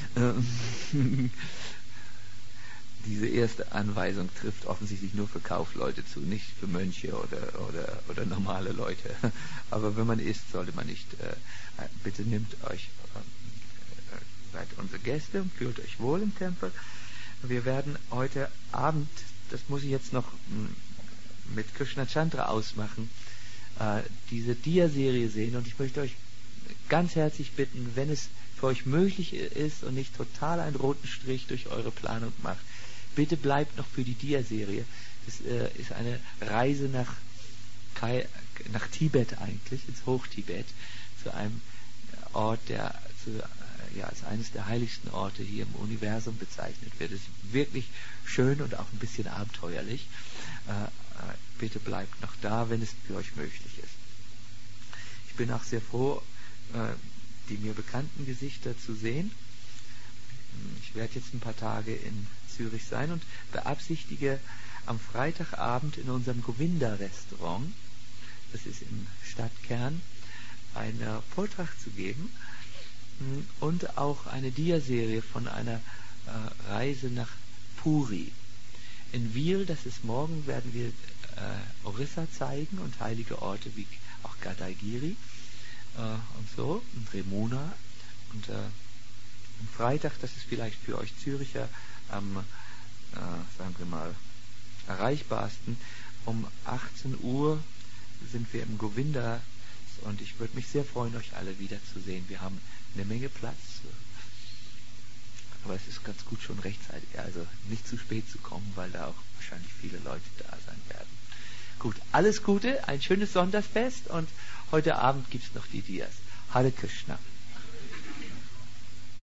Diese erste Anweisung trifft offensichtlich nur für Kaufleute zu, nicht für Mönche oder, oder, oder normale Leute. Aber wenn man isst, sollte man nicht, äh, bitte nehmt euch, äh, seid unsere Gäste und fühlt euch wohl im Tempel. Wir werden heute Abend, das muss ich jetzt noch m, mit Krishna Chandra ausmachen, äh, diese Dia-Serie sehen, und ich möchte euch ganz herzlich bitten, wenn es für euch möglich ist und nicht total einen roten Strich durch eure Planung macht, bitte bleibt noch für die Dia-Serie. Das äh, ist eine Reise nach, Kai, nach Tibet eigentlich, ins Hochtibet, zu einem Ort, der zu, äh, ja, als eines der heiligsten Orte hier im Universum bezeichnet wird. Es ist wirklich schön und auch ein bisschen abenteuerlich. Äh, äh, bitte bleibt noch da, wenn es für euch möglich ist. Ich bin auch sehr froh, äh, die mir bekannten Gesichter zu sehen. Ich werde jetzt ein paar Tage in Zürich sein und beabsichtige am Freitagabend in unserem Govinda-Restaurant, das ist im Stadtkern, einen Vortrag zu geben und auch eine Dia-Serie von einer äh, Reise nach Puri. In Wil, das ist morgen, werden wir äh, Orissa zeigen und heilige Orte wie auch Gadagiri äh, und so, und Remuna. Und äh, am Freitag, das ist vielleicht für euch Züricher am, äh, sagen wir mal, erreichbarsten, um achtzehn Uhr sind wir im Govinda, und ich würde mich sehr freuen, euch alle wiederzusehen. Wir haben eine Menge Platz, aber es ist ganz gut schon rechtzeitig, also nicht zu spät zu kommen, weil da auch wahrscheinlich viele Leute da sein werden. Gut, alles Gute, ein schönes Sonntagsfest, und heute Abend gibt es noch die Dias. Hare Krishna.